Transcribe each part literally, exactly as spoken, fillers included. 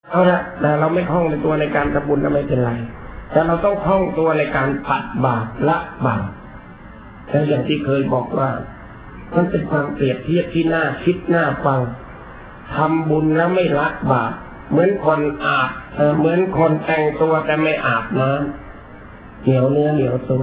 เอาละแต่เราไม่คล่องในตัวในการทำบุญก็ไม่เป็นไรแต่เราต้องคล่องตัวในการปัดบาปละบาปแต่อย่างที่เคยบอกว่ามันเป็นความเปรียบเทียบที่น่าคิดน่าฟังทำบุญแล้วไม่ละบาปเหมือนคนอาบเหมือนคนแต่งตัวแต่ไม่อาบน้ำเหนียวเนื้อเหนียวตัว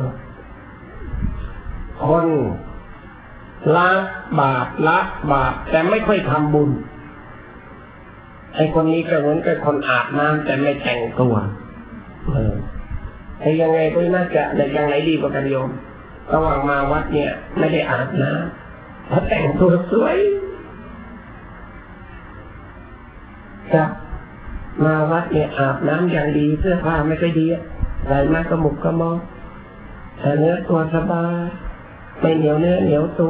คนละบาปละบาปแต่ไม่ค่อยทำบุญไอ้คนนี้ก็เหมือนกับคนอาบน้ำแต่ไม่แต่งตัวเออไอ้ยังไงก็น่าจะในยังไงดีกว่ากันโยมระหว่างมาวัดเนี่ยไม่ได้อาบน้ำถ้าแต่งตัวสวยครับมาวัดเนี่ยอาบน้ำอย่างดีเสื้อผ้าไม่ค่อยดีใส่มากระหมุกกระมอกแต่เนื้อตัวสบายไม่เหนียวเนื้อเหนียวตัว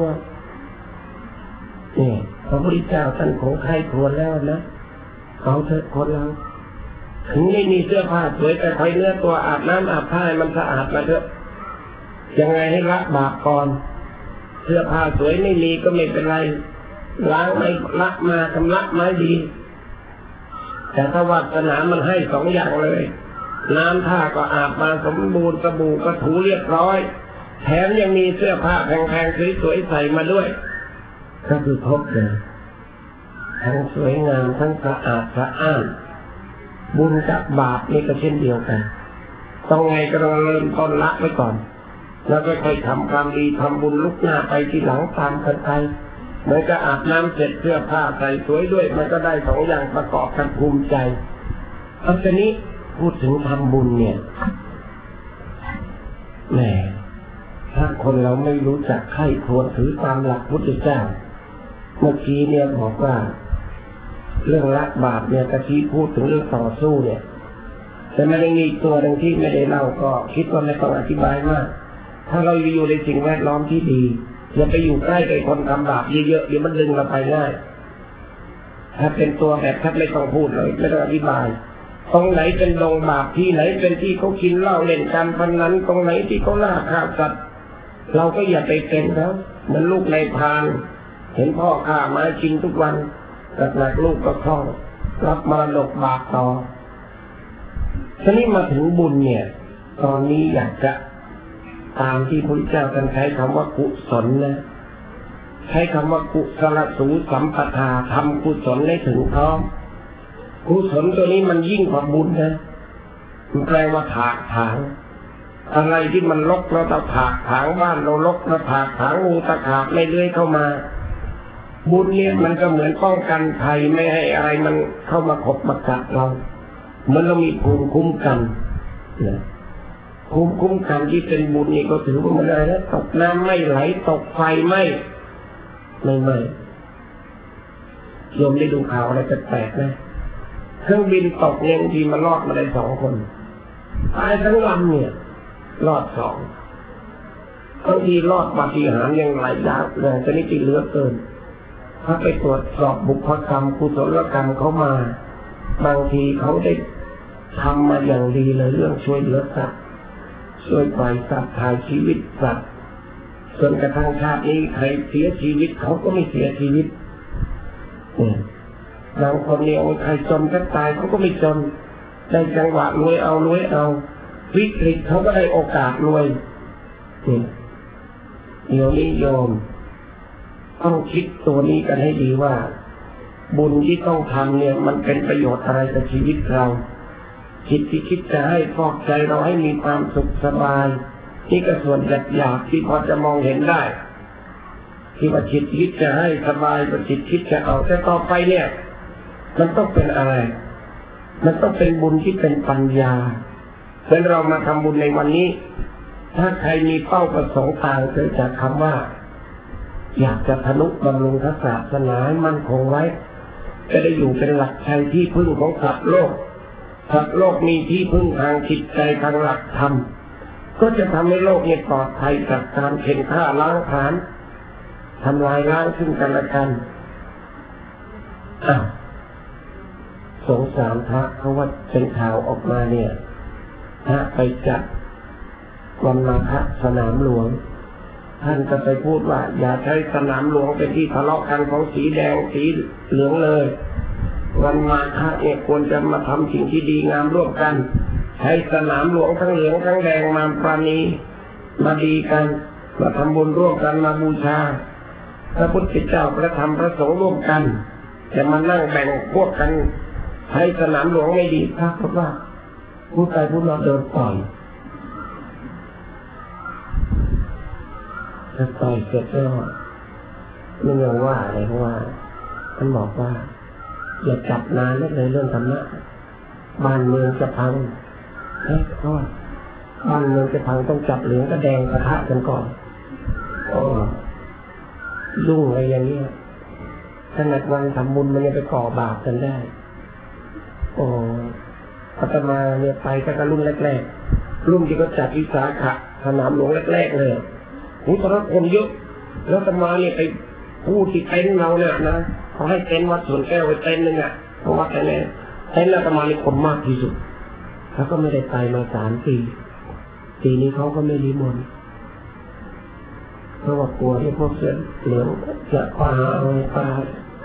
นี่พระพุทธเจ้าท่านคงใคร่ครวญแล้วนะเอาเถอะคนเราถึงไม่มีเสื้อผ้าสวยแต่ใครเนื้อตัวอาบน้ำอาบผ้ามันสะอาดมาเถอะยังไงให้ละบาปก่อนเสื้อผ้าสวยไม่มีก็ไม่เป็นไรล้างไม่ละมาทำละไม่ดีแต่ถ้าวาสนามันให้สองอย่างเลยน้ำท่าก็อาบมาสมบูรณ์สบู่ก็ถูเรียบร้อยแถมยังมีเสื้อผ้าแพงๆสวยๆใส่มาด้วยก็คือครบเลยทั้งสวยงามทั้งสะอาดสะอ้านบุญกับบาปนี่ก็เช่นเดียวกันต้องไงก็ต้องเริ่มต้นละไว้ก่อนแล้วก็ค่อยทำความดีทำบุญลุกหน้าไปทีหลังตามกันไปเหมือนกับอาบน้ำเสร็จเสื้อผ้าใส่สวยด้วยมันก็ได้สองอย่างประกอบกันภูมิใจเอาทีนี้พูดถึงทำบุญเนี่ยแหมถ้าคนเราไม่รู้จักใคร่ครวญถือตามหลักพุทธเจ้าเมื่อกี้เนี่ยบอกว่าเรื่องละบาปเนี่ยตะกี้พูดถึงเรื่องต่อสู้เนี่ยแต่ไม่ได้มีตัวหนึ่งที่ไม่ได้เล่าก็คิดว่าไม่ต้องอธิบายมากถ้าเราอยู่ในสิ่งแวดล้อมที่ดีอย่าไปอยู่ใกล้กับคนทำบาปเยอะๆเดี๋ยวมันดึงเราไปง่ายถ้าเป็นตัวแบบทัดไม่ต้องพูดเลยไม่ต้องอธิบายตรงไหนเป็นดงบาปที่ไหนเป็นที่เขากินเหล้าเล่นการพนันตรงไหนที่เขาล่าฆ่าสัตว์เราก็อย่าไปเป็นแล้วเหมือนลูกในพานเห็นพ่อฆ่าไม้กินทุกวันหลักๆลูกก็คล่องรับมรดกบาปต่อทีนี้มาถึงบุญเนี่ยตอนนี้อยากจะตามที่พระพุทธเจ้าท่านใช้คำว่ากุศลนะใช้คำว่ากุศลสูสัมปทาทำกุศลให้ถึงพร้อมกุศลตัวนี้มันยิ่งกว่าบุญนะมันแปลว่าถากถางอะไรที่มันรกเราต้องถากถางบ้านเรารกเราถากถางงูตะขาบไม่เลื้อยเข้ามาบุญเนี่ยมันก็เหมือนป้องกันภัยไม่ให้อะไรมันเข้ามาขบมากัดเราเหมือนเรามีภูมิคุ้มกันนะภูมิคุ้มกันที่เป็นบุญนี่ก็ถือว่ามันอะไรนะตกน้ำไม่ไหลตกไฟไม่ไม่ไม่โยมได้ดูข่าวอะไรแปลกๆนะเครื่องบินตกเนี่ยบางทีมันรอดมาได้สองคนตายทั้งลำเนี่ยรอดสองบางทีรอดปาฏิหาริย์ยังหลายอย่างเลยแต่นี่ติเหลือเกินถ้าไปตรวจสอบบุพกรรมกุศลกรรมเขามาบางทีเขาได้ทำมาอย่างดีเลยเรื่องช่วยเหลือสัตว์ช่วยปล่อยสัตว์ถ่ายชีวิตสัตว์ส่วนกระทั่งชาตินี้ใครเสียชีวิตเขาก็ไม่เสียชีวิตบางคนเนี่ยโอ้ยใครจนก็ตายเขาก็ไม่จนได้จังหวะรวยเอารวยเอาวิกฤตเขาก็ได้โอกาสรวยเดี๋ยวนี้โยมต้องคิดตัวนี้กันให้ดีว่าบุญที่ต้องทำเนี่ยมันเป็นประโยชน์อะไรกับชีวิตเราคิดที่คิดจะให้ฟอกใจเราให้มีความสุขสบายนี่ก็ส่วนหยาบๆที่พอจะมองเห็นได้ที่ว่าจิตคิดจะให้สบายกับจิตคิดจะเอาแต่ต่อไปเนี่ยมันต้องเป็นอะไรมันต้องเป็นบุญที่เป็นปัญญาเมื่อเรามาทำบุญในวันนี้ถ้าใครมีเป้าประสงค์ต่างเกิดจากคำว่าอยากจะทนุบำรุงศาสนาให้มั่นคงไว้จะได้อยู่เป็นหลักชัยที่พึ่งของสัตว์โลกสัตว์โลกมีที่พึ่งทางจิตใจทางหลักธรรมก็จะทำให้โลกนี้ปลอดภัยจากการเข็นฆ่าล้างผลาญทำลายล้างซึ่งกันและกันอ้าวสงสารพระเขาว่าเป็นข่าวออกมาเนี่ยพระไปจัดวันมาฆสนามหลวงท่านก็ไปพูดว่าอย่าใช้สนามหลวงเป็นที่ทะเลาะกันของสีแดงสีเหลืองเลยวันมาฆะเนี่ยควรจะมาทำสิ่งที่ดีงามร่วมกันให้สนามหลวงทั้งเหลืองทั้งแดงมาปราณีมาดีกันมาทำบุญร่วมกันมาบูชาพระพุทธเจ้าพระธรรมพระสงฆ์ร่วมกันจะมานั่งแบ่งพวกกันให้สนามหลวงไม่ดีครับเพราะว่าผู้ตายผู้นอนโดนต่อยถ้าต่อยเสร็จแล้วไม่ยอมว่าอะไรเพราะว่าท่านบอกว่าอย่าจับนานเลยเรื่องธรรมะบ้านเมืองจะพังเฮ้ยพ่อบ้านเมืองจะพังต้องจับเหลืองกับแดงกระทะกันก่อนโอ้ยุ่งอะไรอย่างเงี้ยขนาดวันทำบุญมันยังไปก่อบาปกันได้โอ้อาตมาเนี่ยไปตั้งแต่รุ่นแรกๆรุ่นที่เขาจัดวิสาขะสนามหลวงแรกๆเลยหูตอนนั้นคนเยอะแล้วอาตมาเนี่ยไปพูดที่เต็นท์เราเนี่ยนะเขาให้เต็นท์วัดสวนแก้วไว้เต็นท์นึงอ่ะเพราะว่าแต่เนี่ยเต็นท์อาตมาเนี่ยคนมากที่สุดแล้วก็ไม่ได้ไปมาสามปีปีนี้เขาก็ไม่นิมนต์เพราะว่ากลัวที่พวกเสือเหลืองจะปาเอาปา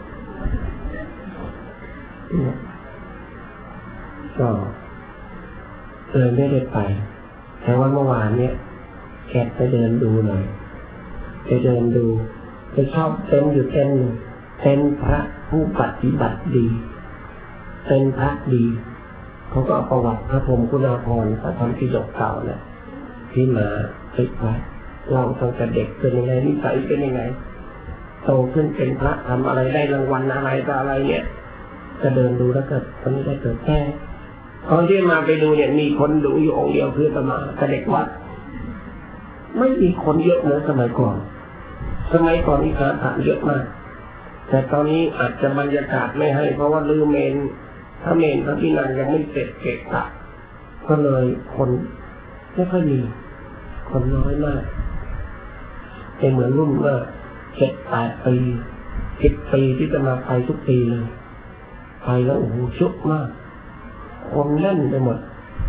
ก็เลยไม่ได้ไปแต่ว่าเมื่อวานเนี่ยแกไปเดินดูหน่อยไปเดินดูไปชอบเต็นท์อยู่เต็นท์นึงเต็นท์พระผู้ปฏิบัติดีเต็นท์พระดีเขาก็เอาประวัติพระพรหมคุณาภรณ์พระธรรมปิฎกเก่าเนี่ยที่มาติดไว้เล่าตั้งแต่เด็กเป็นยังไงนิสัยเป็นยังไงโตขึ้นเป็นพระทำอะไรได้รางวัลอะไรต่ออะไรเนี่ยจะเดินดูแล้วเกิดคนนี้ได้เกิดแค่ตอนที่มาไปดูเนี่ยมีคนดูอยู่องค์เดียวคืออาตมาแต่เด็กวัดไม่มีคนเยอะเหมือนสมัยก่อนสมัยก่อนนี่การผ่านเยอะมากแต่ตอนนี้อาจจะบรรยากาศไม่ให้เพราะว่าลือเมนถ้าเมนพระที่นั่งยังไม่เสร็จเกะกะก็เลยคนไม่ค่อยมีคนน้อยมากเป็นเหมือนรุ่นว่าเจ็ดแปดปีสิบปีที่จะมาไปทุกปีเลยไปแล้วโอ้โหชุกมากคนแน่นไปหมด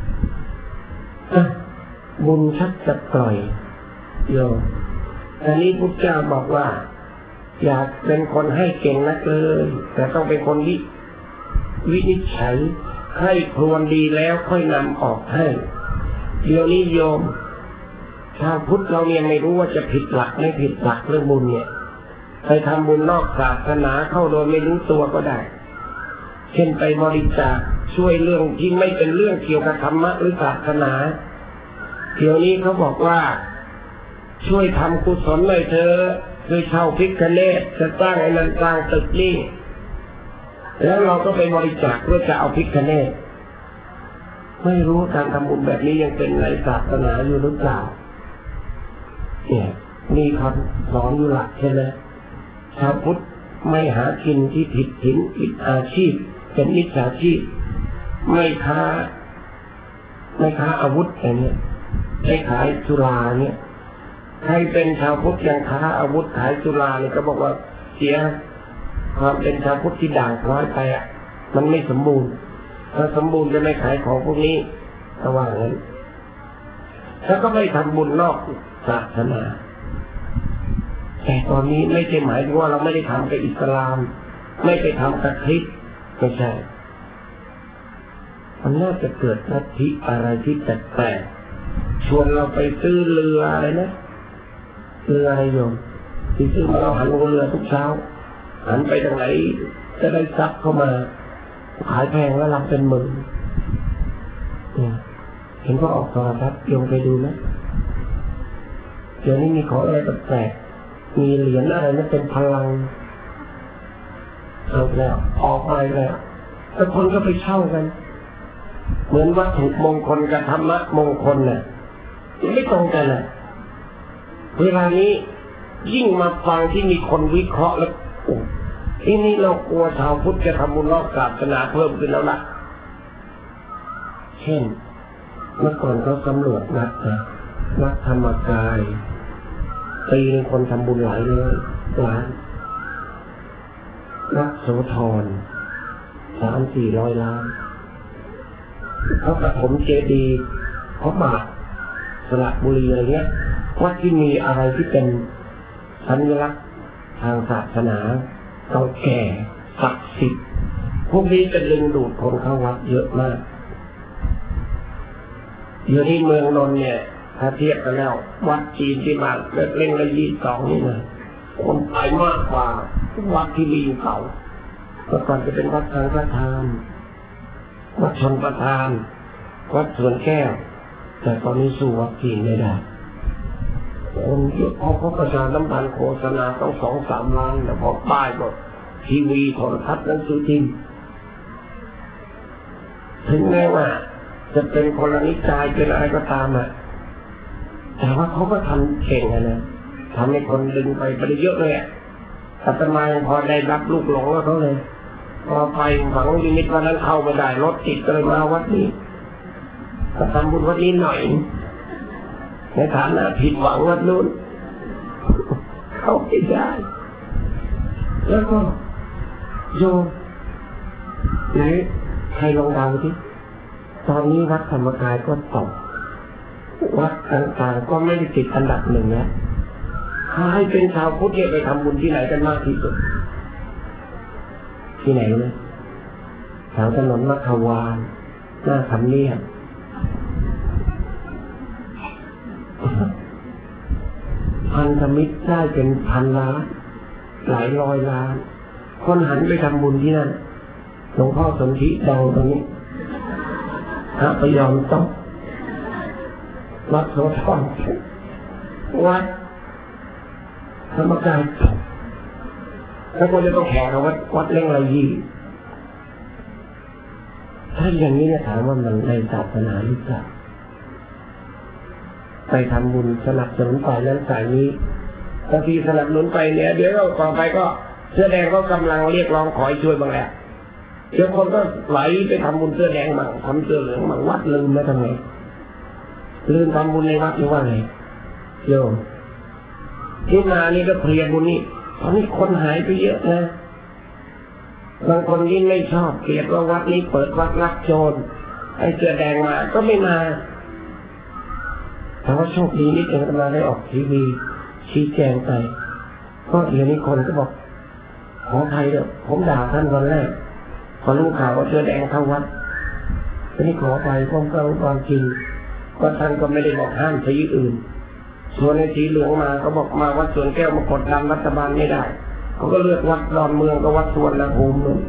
บุญชักจะปล่อยโยมอันนี้พุทธเจ้าบอกว่าอยากเป็นคนให้เก่งนักเลยแต่ต้องเป็นคนวิวินิจฉัยให้ครวญดีแล้วค่อยนำออกให้เดี๋ยวนี้โยมชาวพุทธเราเนี่ยไม่รู้ว่าจะผิดหลักไม่ผิดหลักเรื่องบุญเนี่ยไปทำบุญนอกศาสนาเข้าโดยไม่รู้ตัวก็ได้เช่นไปบริจาคช่วยเรื่องที่ไม่เป็นเรื่องเกี่ยวกับธรรมะหรือศาสนาเดี๋ยวนี้เขาบอกว่าช่วยทำกุศลหน่อยเถอะคือเช่าพิฆเนศจะสร้างไอ้นั่นสร้างตึกนี่แล้วเราก็ไปบริจาคเพื่อจะเอาพิฆเนศไม่รู้การทำบุญแบบนี้ยังเป็นในศาสนาอยู่หรือเปล่าเนี่ยมีคำสอนอยู่หลักใช่ไหมชาวพุทธไม่หากินที่ผิดศีลผิดอาชีพเป็นมิจฉาชีพไม่ค้าไม่ค้าอาวุธอะไรเนี่ยไม่ขายสุราเนี่ยใครเป็นชาวพุทธยังค้าอาวุธขายสุราเนี่ยก็บอกว่าเสียความเป็นชาวพุทธที่ด่างพร้อยไปอ่ะมันไม่สมบูรณ์ถ้าสมบูรณ์จะไม่ขายของพวกนี้ระหว่างนั้นแล้วก็ไม่ทำบุญนอกศาสนาแต่ตอนนี้ไม่ใช่หมายถึงว่าเราไม่ได้ทำกับอิสลามไม่ไปทำกับคริสต์ไม่ใช่มันน่าจะเกิดลัทธิอะไรที่แปลกๆชวนเราไปซื้อเรืออะไรนะเรืออะไรโยมที่ซื้อมาเราหันลงเรือทุกเช้าหันไปทางไหนจะได้ซับเข้ามาขายแพงแล้วรับเป็นหมื่นเห็นก็ออกโทรทัศน์โยมไปดูไหมเดี๋ยวนี้มีของอะไรแปลกๆมีเหรียญอะไรนั่นเป็นพลังเอาแล้วออกไปแล้วแล้วคนก็ไปเช่ากันเหมือนวัตถุมงคลกับธรรมะมงคลน่ะไม่ตรงกันน่ะเวลานี้ยิ่งมาฟังที่มีคนวิเคราะห์แล้วที่นี่เรากลัวชาวพุทธจะทำบุญนอกศาสนาเพิ่มขึ้นแล้วล่ะเช่นเมื่อก่อนเขาสำรวจวัดนะวัดธรรมกายปีนึงคนทำบุญหลายร้อยล้านวัดโสธรสามสี่ร้อยล้านเขาปฐมเจดีย์เขาบาทสระบุรีอะไรเงี้ยวัดที่มีอะไรที่เป็นสัญลักษณ์ทางศาสนาเก่าแก่ศักดิ์สิทธิ์พวกนี้จะดึงดูดคนเข้าวัดเยอะมากอยู่ที่เมืองนนท์เนี่ยถ้าเทียบกันแล้ววัดจีนที่มาเล่นละยี่สองนี่นะคนไปมากกว่าวัดที่มีอยู่เก่าเมื่อก่อนจะเป็นวัดสังฆทานวัดชนประทานวัดสวนแก้วแต่ตอนนี้สู้วัดจีนไม่ได้คนเยอะพอเขาประชาสัมพันธ์โฆษณาต้องสองสามล้านแต่พอป้ายก็ทีวีโทรทัศน์หนังสือพิมพ์ถึงแม้ว่าจะเป็นคนละนิจายเป็นอะไรก็ตามอ่ะแต่ว่าเขาก็ทำเก่งอะนะทำให้คนดึงไปไปเยอะเลยอ่ะอาตมาพอได้รับลูกหลงแล้วเขาเลยพอไปฝังลิมิตวันนั้นเข้าไม่ได้รถติดเลยมาวัดนี้ก็ทำบุญวัดนี้หน่อยในฐานะผิดหวังวัดนู้นเข้าไม่ได้แล้วก็โยมไหนใครลองเดาดิตอนนี้วัดธรรมกายก็ตกวัดต่างๆก็ไม่ได้ติดอันดับหนึ่งแล้วใครเป็นชาวพุทธไปทำบุญที่ไหนกันมากที่สุดที่ไหนนะแถวถนนมัขวานหน้าทำเนียบพันธมิตรได้เป็นพันล้านหลายร้อยล้านคนหันไปทำบุญที่นั่นหลวงพ่อสนธิดังตรงนี้พระพยอมต้องวัดโสธรวัดธรรมกายแล้วก็จะต้องแข่งกับวัดวัดเล่งไรยี่ถ้าอย่างนี้เนี่ยถามว่ามันในศาสนาหรือเปล่าไปทำบุญสนับสนุนฝ่ายนั้นฝ่ายนี้บางทีสนับสนุนไปเนี่ยเดี๋ยวเราต่อไปก็เสื้อแดงก็กำลังเรียกร้องขอให้ช่วยบ้างแล้วเดี๋ยวคนก็ไหลไปทำบุญเสื้อแดงบ้างทำเสื้อเหลืองบ้างวัดลืมแล้วทำไงลืมทำบุญในวัดหรือว่าไงโยมที่มานี่ก็เพลียบุญนี่ตอนนี้คนหายไปเยอะนะบางคนยิ่งไม่ชอบเกลียดว่าวัดนี้เปิดวัดรับโจรไอ้เสื้อแดงมาก็ไม่มาแต่ว่าโชคดีนิดเองมาได้ออกทีวีชี้แจงไปก็เดี๋ยวนี้คนก็บอกขอใครเด้อผมด่าท่านวันแรกพอรู้ข่าวว่าเสื้อแดงเข้าวัดทีนี้ขอไปผมก็รู้ความจริงก็ท่านก็ไม่ได้บอกห้ามสีอื่นส่วนในสีเหลืองมาเขาบอกมาวัดสวนแก้วมากดดันรัฐบาลไม่ได้เขาก็เลือกวัดดอนเมืองก็วัดสวนละภูมินู่น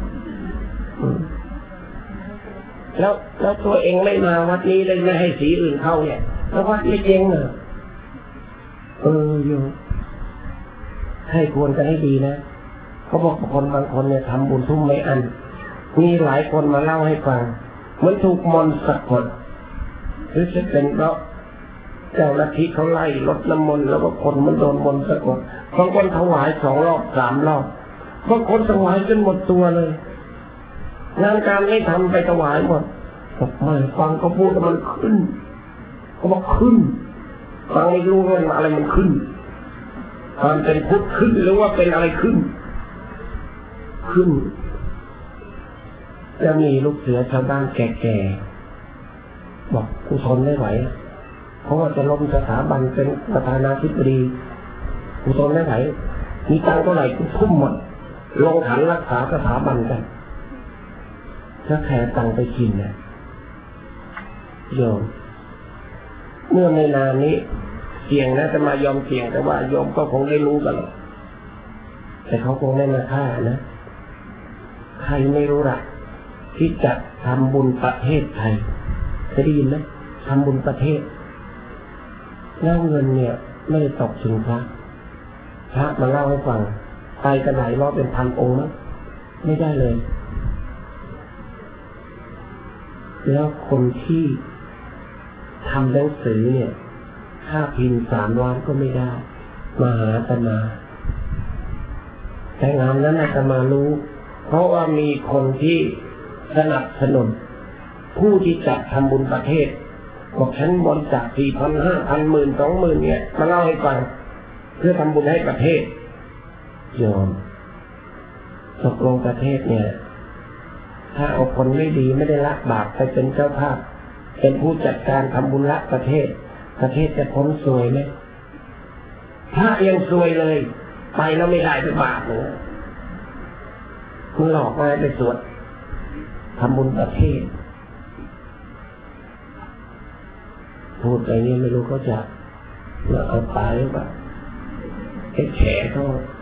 แล้วแล้วตัวเองไม่มาวัดนี้เลยไม่ให้สีอื่นเข้าเนี่ยแล้ววัดไม่เจ๊งเหรอเออโยมให้ควรกันให้ดีนะเขาบอกคนบางคนเนี่ยทำบุญทุ่มไม่อันมีหลายคนมาเล่าให้ฟังเหมือนถูกมนต์สะกดหรือจะเป็นเพราะเจ้าลัทธิเขาไล่ลดน้ำมนต์แล้วก็คนมันโดนมนต์สะกดบางคนถวายสองรอบสามรอบบางคนถวายจนหมดตัวเลยงานการไม่ทำไปถวายหมดบอกไม่ฟังเขาพูดแล้วมันขึ้นเขาบอกขึ้นฟังไม่รู้ว่าอะไรมันขึ้นความเป็นพุทธขึ้นหรือว่าเป็นอะไรขึ้นขึ้นจะมีลูกเสือชาวบ้านแก่ๆบอกกูทนไม่ไหวเพราะว่าจะล้มสถาบันเป็นประธานาธิบดีกูทนไม่ไหวมีตังค์เท่าไหร่กูทุ่มหมดลงขันรักษาสถาบันกันถ้าแค่ตังค์ไปกินนะโยมเมื่อในนานนี้เสี่ยงนะจะมายอมเสี่ยงแต่ว่าโยมก็คงได้รู้กันแต่เขาคงไม่มาฆ่านะใครไม่รู้ละที่จะทำบุญประเทศไทยจะได้ยินไหมทำบุญประเทศแล้วเงินเนี่ยไม่ได้ตกถึงพระพระมาเล่าให้ฟังไปกันหลายรอบเป็นพันองค์นะไม่ได้เลยแล้วคนที่ทำหนังสือเนี่ยค่าพิมพ์สามล้านก็ไม่ได้มาหาอาตมาแต่งานนั้นอาตมารู้เพราะว่ามีคนที่สนับสนุนผู้ที่จัดทำบุญประเทศบอกฉันบริจาคสี่พันห้าพันหมื่นสองหมื่นเนี่ยมาเล่าให้ฟังเพื่อทำบุญให้ประเทศยอมตกลงประเทศเนี่ยถ้าเอาคนไม่ดีไม่ได้ละบาปไปเป็นเจ้าภาพเป็นผู้จัดการทำบุญละประเทศประเทศจะพ้นซวยไหมถ้ายังซวยเลยไปแล้วไม่ได้ไปบาปเลยคุณหลอกมาไปสวดทำบุญประเทศพูดไปนี้ไม่รู้เขาจะเอาตายหรือเปล่าไอ้แฉเขา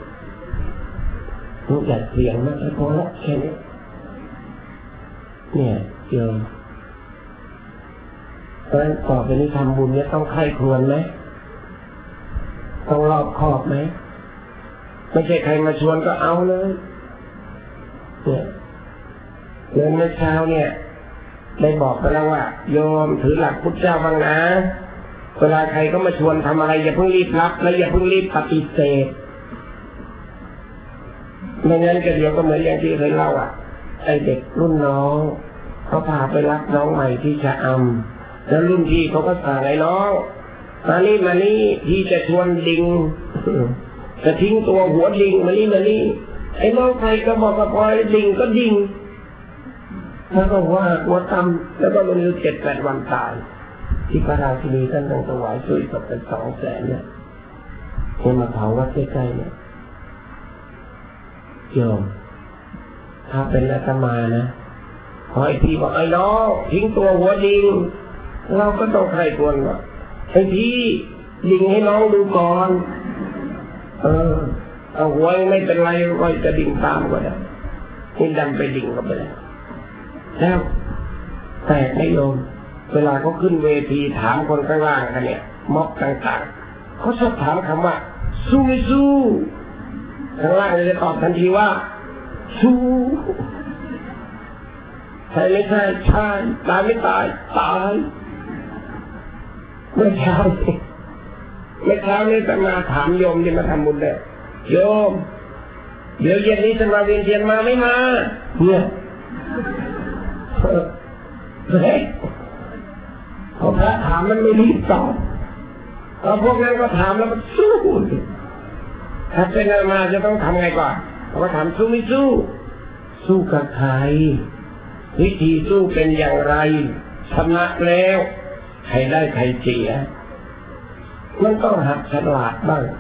รู้จักเสียงมากแล้วพอแล้วแค่นี้เนี่ยโยมเพราะฉะนั้นต่อไปนี้ทำบุญเนี่ยต้องใคร่ครวญไหมต้องรอบคอบไหมไม่ใช่ใครมาชวนก็เอาเลยเนี่ยเรื่องเมื่อเช้าเนี่ยได้บอกไปแล้วว่าโยมถือหลักพุทธเจ้าบ้างนะเวลาใครก็มาชวนทำอะไรอย่าเพิ่งรีบรับและอย่าเพิ่งรีบปฏิเสธไม่งั้นก็เดี๋ยวก็เหมือนอย่างที่เคยเล่าอ่ะไอเด็กรุ่นน้องเขาพาไปรับน้องใหม่ที่ชะอำแล้วรุ่นพี่เขาก็สั่งไอ้น้องมานี่มานี่พี่จะชวนดิ่งจะทิ้งตัวหัวดิ่งมานี่มานี่ไอ้น้องใครก็บอกกับพลอยดิ่งก็ดิ่งแล้วก็ว่าหัวตำแล้วก็มันอยู่เจ็ดแปดวันตายที่พระราชินีท่านต้องถวายช่วยศพเป็นสองแสนเนี่ยคนมาเผาวัดใกล้ๆเนี่ยโยมถ้าเป็นอาตมานะขอไอ้พี่บอกไอ้น้องทิ้งตัวหัวดิ่งเราก็ต้องใครควรว่าไอ้พี่ดิ่งให้น้องดูก่อนเออเอาหัวไม่เป็นไรก็จะดิ่งตามก็ได้นี่ดันไปดิ่งก็ไปแล้วแล้วแต่ไม่โยมเวลาเขาขึ้นเวทีถามคนข้างล่างกันเนี่ยม็อบต่างๆเขาชอบถามคำว่าสู้ไม่สู้ข้างล่างจะตอบทันทีว่าสู้ใช่ไม่ใช่ใช่ตายไม่ตายตายไม่ใช่ไม่เช้านี้จะมาถามโยมที่มาทำบุญเลยโยมเดี๋ยวเย็นนี้จะมาเวียนเทียนมาไม่มาเนี่ยเฮ้ยพอพระถามมันไม่รีบตอบแล้วพวกนั้นก็ถามแล้วมันสู้ถ้าเป็นอะไรมาจะต้องทำไงก่อนเขาก็ถามสู้ไม่สู้สู้กับใครวิธีสู้เป็นอย่างไรชนะแล้วใครได้ใครเสียมันต้องหัดฉลาดบ้าง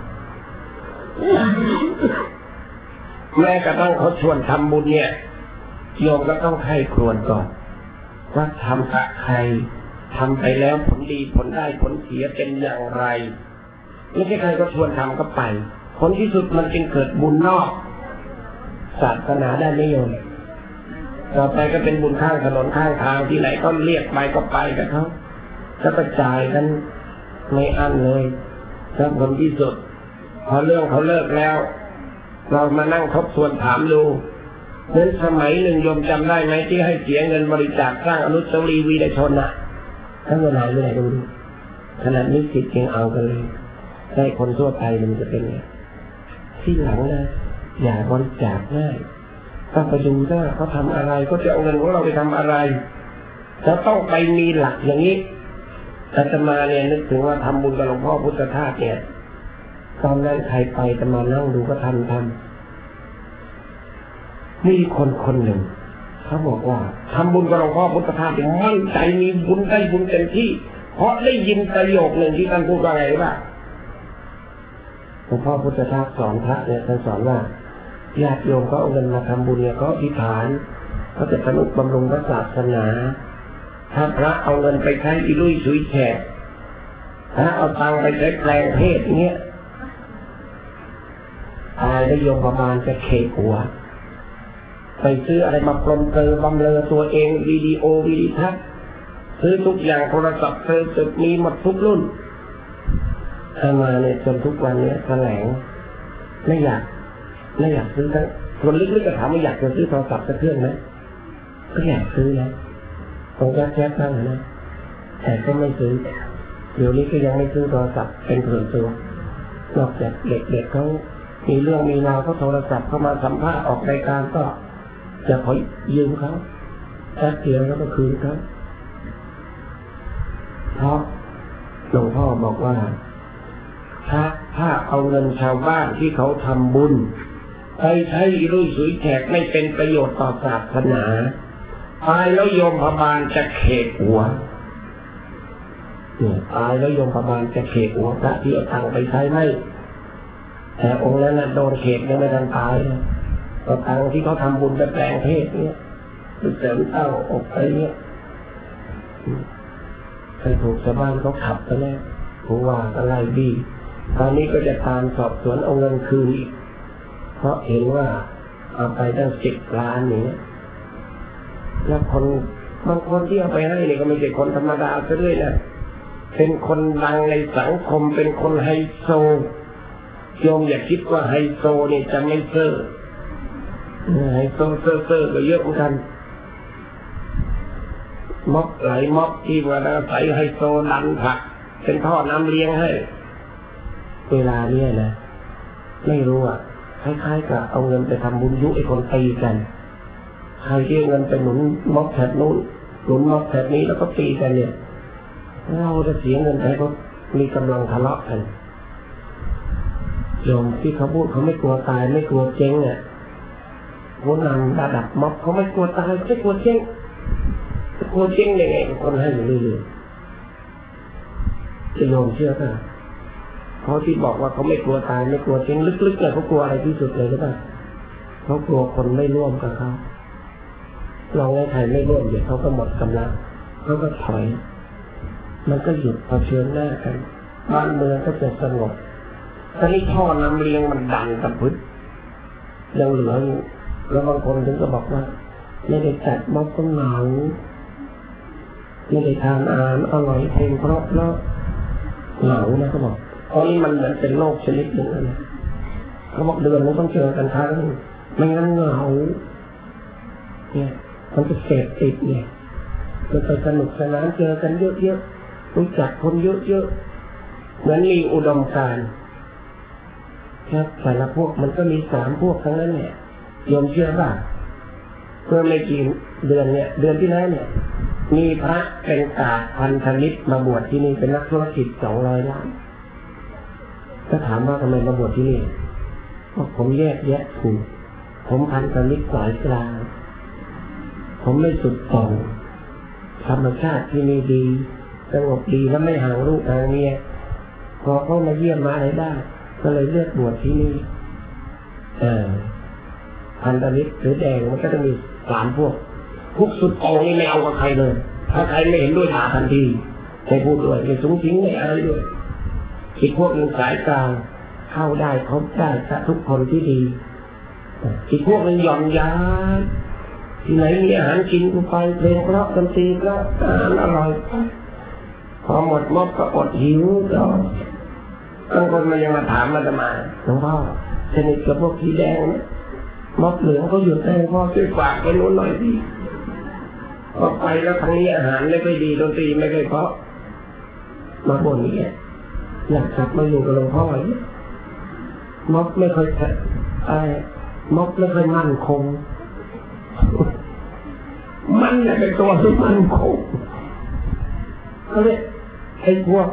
แม้กระทั่งเขาชวนทำบุญเนี่ยโยมก็ต้องใคร่ครวญก่อนว่าทำกับใครทำไปแล้วผลดีผลได้ผลเสียเป็นอย่างไรไม่ใช่ใครก็ชวนทำก็ไปผลที่สุดมันจึงเกิดบุญนอกศาสนาได้ไม่โยมต่อไปก็เป็นบุญข้างถนนข้างทางที่ไหนก็เรียกไปก็ไปกับเขาจะกระจายกันไม่อั้นเลยแล้วผลที่สุดพอเรื่องเขาเลิกแล้วเรามานั่งทบทวนถามดูเมื่อสมัยหนึ่งโยมจำได้ไหมที่ให้เสียเงินบริจาคสร้างอนุสาวรีย์วีรชนน่ะทั้งเวลาเมื่อไหร่ดูดิขนาดนี้สิทธิ์ยังเอากันเลยได้คนทั่วไปมันจะเป็นไงที่หลังนะอย่าบริจาคง่ายต้องไปดูว่าเขาทำอะไรก็จะเอาเงินของเราไปทำอะไรจะต้องไปมีหลักอย่างนี้อาตมาเนี่ยนึกถึงว่าทำบุญกับหลวงพ่อพุทธทาสเนี่ยตอนนั้นใครไปอาตมานั่งดูก็ทำทำมีคนคนหนึ่งเขาบอกว่าทำบุญกับหลวงพ่อพุทธทาสเนี่ยมั่นใจมีบุญได้บุญเต็มที่เพราะได้ยินประโยคหนึ่งที่ท่านพูดว่าไงว่าหลวงพ่อพุทธทาสสอนพระเนี่ยท่านสอนว่าญาติโยมเขาเอาเงินมาทำบุญเนี่ยเขาอธิษฐานเขาจะทนุบำรุงพระศาสนาถ้าพระเอาเงินไปใช้อีลุยสุยแฉกถ้าเอาตังไปใช้แปลงเพศเงี้ยตายแล้วโยมประมาณจะเขกหัวไปซื้ออะไรมาปลนเปลือบำเรอตัวเองวิดีโอวิดีทัศน์ซื้อทุกอย่างโทรศัพท์ซื้อจุดมีหมดทุกรุ่นถ้ามาเนี่ยจนทุกวันเนี้ยแถลงไม่อยากไม่อยากซื้อทั้งคนลึกๆก็ถามว่าอยากจะซื้อโทรศัพท์สักเครื่องไหมก็อยากซื้อนะตรงแจ๊กๆบ้างนะแต่ก็ไม่ซื้อเดี๋ยวนี้ก็ยังไม่ซื้อโทรศัพท์เป็นส่วนตัวนอกจากเด็กๆเขามีเรื่องมีราวเขาโทรศัพท์เข้ามาสัมภาษณ์ออกรายการก็จะขอยืมเขาแป๊บเดียวแล้วก็คืนเขาเพราะหลวงพ่อบอกว่าถ้าถ้าเอาเงินชาวบ้านที่เขาทำบุญไปใช้ลุยสุยแขกไม่เป็นประโยชน์ต่อศาสนาตายแล้วโยมพบาลจะเขกหัวเนี่ยตายแล้วโยมพบาลจะเขกหัวพระที่เอาตังไปใช้ไม่แต่องค์นั้นโดนเขกยังไม่ทันตายเลยเอาตังที่เขาทำบุญไปแปลงเพศเนี่ยไปเสริมเต้าอกไปเนี่ยใครถูกชาวบ้านเขาขับไปแล้วผู้ว่าก็ไล่บี้ตอนนี้ก็จะตามสอบสวนเอาเงินคืนอีกเพราะเห็นว่าเอาไปตั้งสิบล้านอย่างนี้แล้วคนบางคนที่เอาไปให้นี่ก็ไม่ใช่คนธรรมดาซะด้วยนะเป็นคนดังในสังคมเป็นคนไฮโซโยมอย่าคิดว่าไฮโซนี่จะไม่เซ่อไฮโซเซ่อเซ่อก็เยอะเหมือนกันม็อบไหลม็อบที่ว่าใส่ไฮโซดันผักเป็นท่อน้ำเลี้ยงให้เวลาเนี้ยนะไม่รู้อ่ะคล้ายๆกับเอาเงินไปทำบุญยุไอ้คนตีกันใครที่เงินไปหนุนม็อบแถบนู้นหนุนม็อบแถบนี้แล้วก็ตีกันเนี่ยเราจะเสียเงินไปก็มีกำลังทะเลาะกันโยมที่เขาพูดเขาไม่กลัวตายไม่กลัวเจ๊งอ่ะผู้นำระดับม็อบเขาไม่กลัวตายไม่กลัวเจ๊งกลัวเจ๊งยังไงคนให้อยู่เรื่อยๆจะโยมเชื่อป่ะเขาที่บอกว่าเขาไม่กลัวตายไม่กลัวเจ๊งลึกๆเนี่ยเขากลัวอะไรที่สุดเลยหรือเปล่าเขากลัวคนไม่ร่วมกับเขาลองให้ใครไม่ร่วมเดี๋ยวเขาก็หมดกำลังเขาก็ถอยมันก็หยุดเผชิญหน้ากันบ้านเมืองก็จะสงบแต่นี่ท่อน้ำเลี้ยงมันดันกับพื้นยังเหลืออยู่แล้วบางคนถึงก็บอกว่าไม่ได้จัดม็อบก็เหงาไม่ได้ทานอาหารอร่อยเพลงเพราะแล้วเหงานะเขาบอกเพราะนี่มันเหมือนเป็นโรคชนิดหนึ่งนะเขาบอกเดือนนี้ต้องเจอกันครั้งไม่งั้นเหงาเนี่ยมันจะเสพติดเนี่ยมันไปสนุกสนานเจอกันเยอะๆรู้จักคนเยอะๆเหมือนมีอุดมการณ์ครับแต่ละพวกมันก็มีสามพวกทั้งนั้นเนี่ยโยมเชื่อป่ะเพื่อไม่กี่เดือนเนี่ยเดือนที่แล้วเนี่ยมีพระเป็นกาศพันธมิตรมาบวชที่นี่เป็นนักธุรกิจสองร้อยล้านก็ถามว่าทำไมมาบวชที่นี่เพราะผมแยกแยะถูกผมพันธมิตรสายกลางผมไม่สุดโต่งธรรมชาติที่นี่ดีสงบดีและไม่ห่างลูกห่างเมียพอเขามาเยี่ยมมาอะไรได้ก็เลยเลือกบวชที่นี่เออพันธมิตรหรือแดงมันก็จะมีสามพวกพวกสุดโต่งนี่ไม่เอากับใครเลยถ้าใครไม่เห็นด้วยด่าทันทีไม่พูดด้วยไม่สูงทิ้งไม่อะไรด้วยอีกพวกหนึ่งสายกลางเข้าได้คบได้กับทุกคนที่ดีอีกพวกหนึ่งหย่อนย้ายที่ไหนมีอาหารกินกูไปเพลงเพราะดนตรีเพราะอาหารอร่อยพอหมดม็อบก็อดหิวแล้วบางคนมันยังมาถามมาจะมาหลวงพ่อสนิทกับพวกสีแดงนะม็อบเหลืองเขาหยุดได้พ่อช่วยฝากไปนู้นหน่อยดิพอไปแล้วทางนี้อาหารไม่ค่อยดีดนตรีไม่ค่อยเพราะมาบ่นนี้อยากกลับมาอยู่กับหลวงพ่อม็อบไม่ค่อยไอ้ม็อบไม่ค่อยมั่นคงมันเนี่ยเป็นตัวที่มั่นคงเขาเรียกไอ้พวก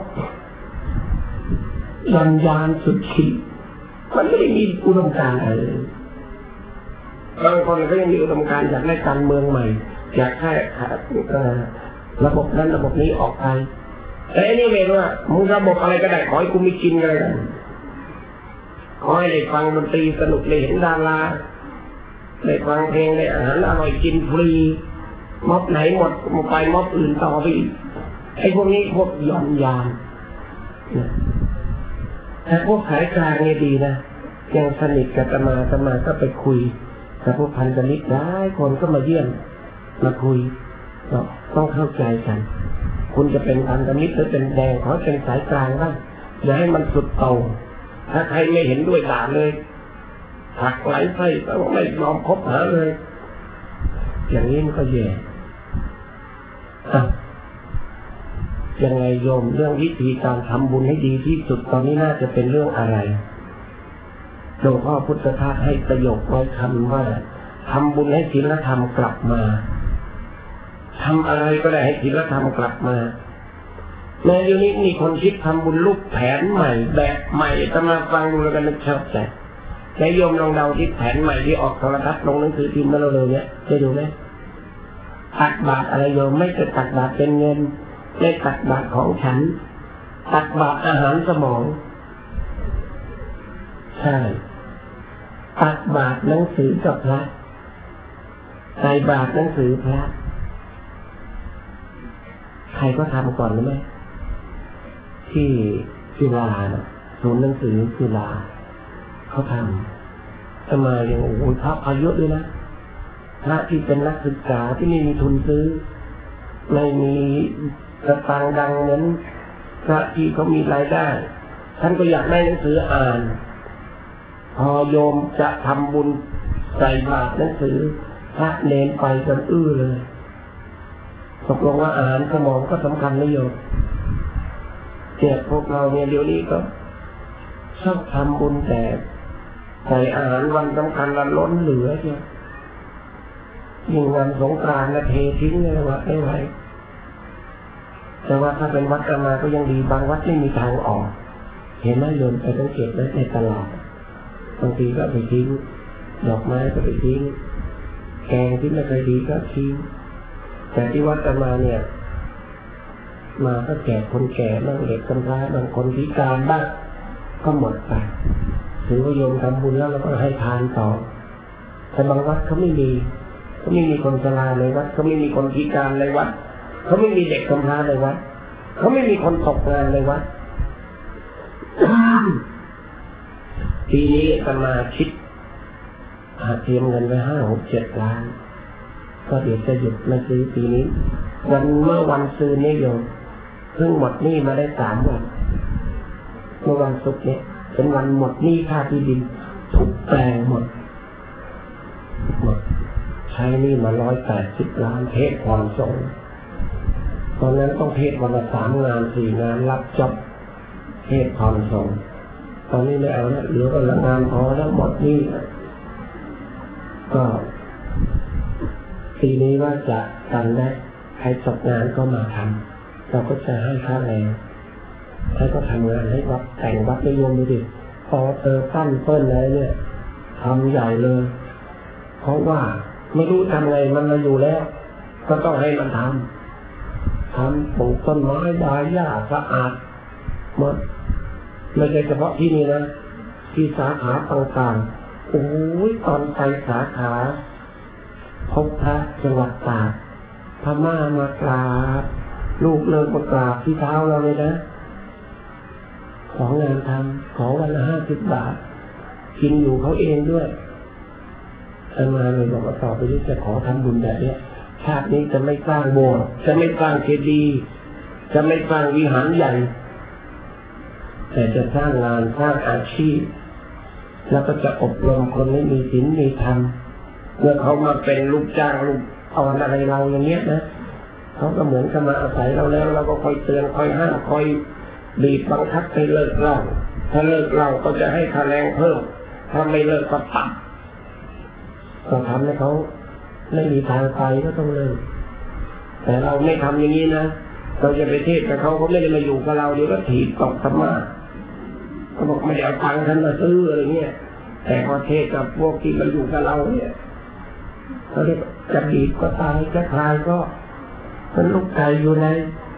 ยันยานสุดขีดมันไม่ได้มีอุดมการณ์อะไรบางคนก็ยังมีอุดมการณ์อยากได้การเมืองใหม่อยากให้ระบบนั้นระบบนี้ออกไปแต่อันนี้เองว่ามึงระบบอะไรก็ได้ขอให้กูมีกินกันเลยขอให้ได้ฟังดนตรีสนุกได้เห็นดาราได้ฟังเพลงได้อาหารอร่อยกินฟรีม็อบไหนหมดมาไปม็อบอื่นต่อไปอีกไอ้พวกนี้พวกย่อนยานแต่พวกขายกลางเนี่ยดีนะยังสนิทกับอาตมาอาตมาก็ไปคุยแต่พวกพันธมิตรได้คนก็มาเยี่ยมมาคุยเราต้องเข้าใจกันคุณจะเป็นพันธมิตรหรือเป็นแดงขอเป็นสายกลางบ้างอย่าให้มันสุดโต่งถ้าใครไม่เห็นด้วยด่าเลยหักไหลไส้แต่ว่าไม่ยอมคบหาเลยอย่างนี้มันก็แย่ยังไงโยมเรื่องวิธีการทำบุญให้ดีที่สุดตอนนี้น่าจะเป็นเรื่องอะไรหลวงพ่อพุทธทาสให้ประโยคไว้คำว่าทำบุญให้ศีลธรรมกลับมาทำอะไรก็ได้ให้ศีลธรรมกลับมาแม้เดี๋ยวนี้มีคนคิดทำบุญรูปแผนใหม่แบบใหม่จะมาฟังดูแล้วกันนึกชอบใจในโยมลองเดาที่แผนใหม่ที่ออกโทรทัศน์ลงหนังสือพิมพ์มาเราเลยเนี่ยได้ดูไหมตักบาตรอะไรโยมไม่จะตักบาตรเป็นเงินไม่ตักบาตรของฉันตักบาตรอาหารสมองใช่ตักบาตรหนังสือกับพระใส่บาตรหนังสือพระใครก็ทำก่อนหรือไม่ที่จุฬาศูนย์หนังสือจุฬาเขาทำทำไมยังโอ้โหพระอายุด้วยนะพระที่เป็นนักศึกษาที่ไม่มีทุนซื้อไม่มีกระตังดังนั้นพระที่เขามีรายได้ท่านก็อยากได้หนังสืออ่านพอโยมจะทำบุญใส่บาตรหนังสือพระเนรไปกันอื้อเลยตกลงว่าอาหารสมองก็สำคัญนะโยมเนี่ยพวกเราเนี่ยเดี๋ยวนี้ก็ชอบทำบุญแต่ใส่อาหารวันสำคัญละล้นเหลือเชียวยิ่งวันสงกรานต์ละเททิ้งเลยวัดไม่ไหวแต่ว่าถ้าเป็นวัดอามาก็ยังดีบางวัดไม่มีทางออกเห็นไหมโยมไปสังเกตไว้ในตลาดบางทีก็ไปทิ้งดอกไม้ก็ไปทิ้งแกงที่ไม่เคยดีก็ทิ้งแต่ที่วัดอามาเนี่ยมาก็แก่คนแก่บ้างเด็กกำพร้าบางคนพิการบ้างก็หมดไปถือว่าโยมทำบุญแล้วเราก็ให้ทานต่อแต่บางวัดเขาไม่มีเขาไม่มีคนชราในวัดเขาไม่มีคนพิการในวัดเขาไม่มีเด็กกำพร้าในวัดเขาไม่มีคนตกงานในวัด ปีนี้อามาคิดหาเตรียมเงินไว้ห้าหกเจ็ดล้านก็เดี๋ยวจะหยุดไม่ซื้อปีนี้วันเมื่อวันซื้อนี่โยมเพิ่งหมดหนี้มาได้สามวันเมื่อวันศุกร์เนี่ยเป็นวันหมดหนี้ค่าที่ดินทุกแปลงหมดหมดใช้หนี้มาร้อยแปดสิบล้านเทศความสงฆ์ตอนนั้นต้องเทศวันละสามงานสี่งานรับจ็อบเทศความสงฆ์ตอนนี้ไม่เอาแล้วเหลือวันละงานพอแล้วหมดหนี้ก็ปีนี้ว่าจะกันได้ใครจบงานก็มาทำเราก็จะให้ค่าแรงถ้าก็ทำงานให้วัดแต่งวัดนิยมดูดิพอเตอปั้นเปิ้ลอะไรเนี่ยทำใหญ่เลยเพราะว่าไม่รู้ทำไงมันมาอยู่แล้วก็ต้องให้มันทำทำปลูกต้นไม้ใบหญ้าสะอาดหมดไม่ใช่เฉพาะที่นี่นะที่สาขาต่างๆโอ้ยตอนไปสาขาพบพระจังหวัดตากพม่ามากราบลูกเลิกมากราบที่เท้าเราเลยนะของงานทำของวันละห้าสิบบาทกินอยู่เขาเองด้วยอามาเลยบอกว่าต่อไปนี้จะขอทำบุญแบบนี้ชาตินี้จะไม่สร้างโบสถ์จะไม่สร้างเจดีย์จะไม่สร้างวิหารใหญ่แต่จะสร้างงานสร้างอาชีพแล้วก็จะอบรมคนให้มีศีลมีธรรมเมื่อเขามาเป็นลูกจ้างลูกอ่อนอะไรเราอย่างเงี้ยนะเขาก็เหมือนกับมาอาศัยเราแล้วเราก็คอยเตือนคอยห้ามคอยบีบบังคับให้เลิกเหล้าถ้าเลิกเหล้าก็จะให้ค่าแรงเพิ่มถ้าไม่เลิกก็ตัดก็ทำให้เขาไม่มีทางไปก็ต้องเลิกแต่เราไม่ทำอย่างนี้นะเราจะไปเทศกับเขาเขาไม่ได้มาอยู่กับเราเดี๋ยวก็ถีบตกธรรมะเขาบอกไม่ได้เอาตังค์ท่านมาซื้ออะไรเงี้ยแต่พอเทศกับพวกที่มาอยู่กับเราเนี่ยเขาเรียกจะบีบก็ตายจะคลายก็เป็นลูกไก่อยู่ใน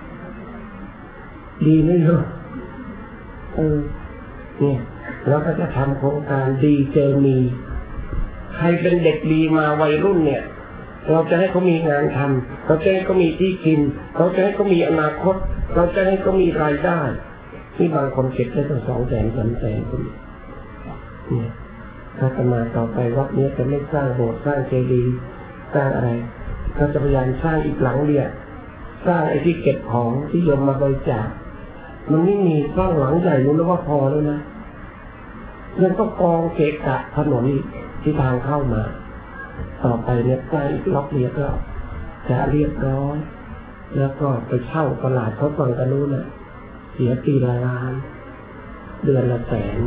ดีไม่รู้เออเนี่ยเราก็จะทำโครงการดีเจมีใครเป็นเด็กดีมาวัยรุ่นเนี่ยเราจะให้เขามีงานทำเราจะให้เขามีที่กินเราจะให้เขามีอนาคตเราจะให้เขามีรายได้ที่บางคนเก็บได้ตั้งสองแสนสามแสนคนเนี่ยถ้าจะมาต่อไปวัดนี้จะไม่สร้างโบสถ์สร้างเจดีย์สร้างอะไรเราจะพยายามสร้างอีกหลังเดียวสร้างไอ้ที่เก็บของที่โยมมาบริจาคมันไม่มีสร้างหลังใหญ่นู้นแล้วว่าพอแล้วนะยังต้องกองเกะกะถนนที่ทางเข้ามาต่อไปเนี่ยใกล้ล็อกเรียก็จะเรียบร้อยแล้วก็ไปเช่าตลาดเขาฝั่งกันนู้นน่ะเสียปีละล้านเดือนละแสน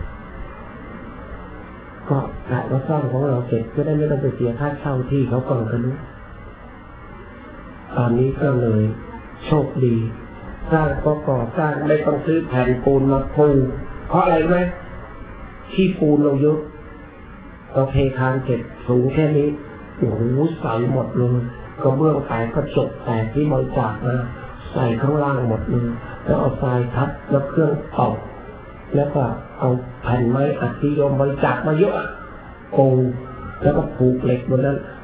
ก็กะว่าสร้างของเราเสร็จก็ได้ไม่ต้องไปเสียค่าเช่าที่เขาฝั่งกันนู้นตอนนี้ก็เลยโชคดีสร้างก็ก่อสร้างไม่ต้องซื้อแผ่นปูนมาปูเพราะอะไรไหมที่ปูนเราเยอะเราเทคานเสร็จสูงแค่นี้โอ้โหใส่หมดเลยกระเบื้องแตกกระจกแตกที่บริจาคมาใส่ข้างล่างหมดเลยแล้วเอาทรายทับแล้วเครื่องตอกแล้วก็เอาแผ่นไม้อัดที่โยมบริจาคมาเยอะปูแล้วก็ผูกเหล็กบนนั้น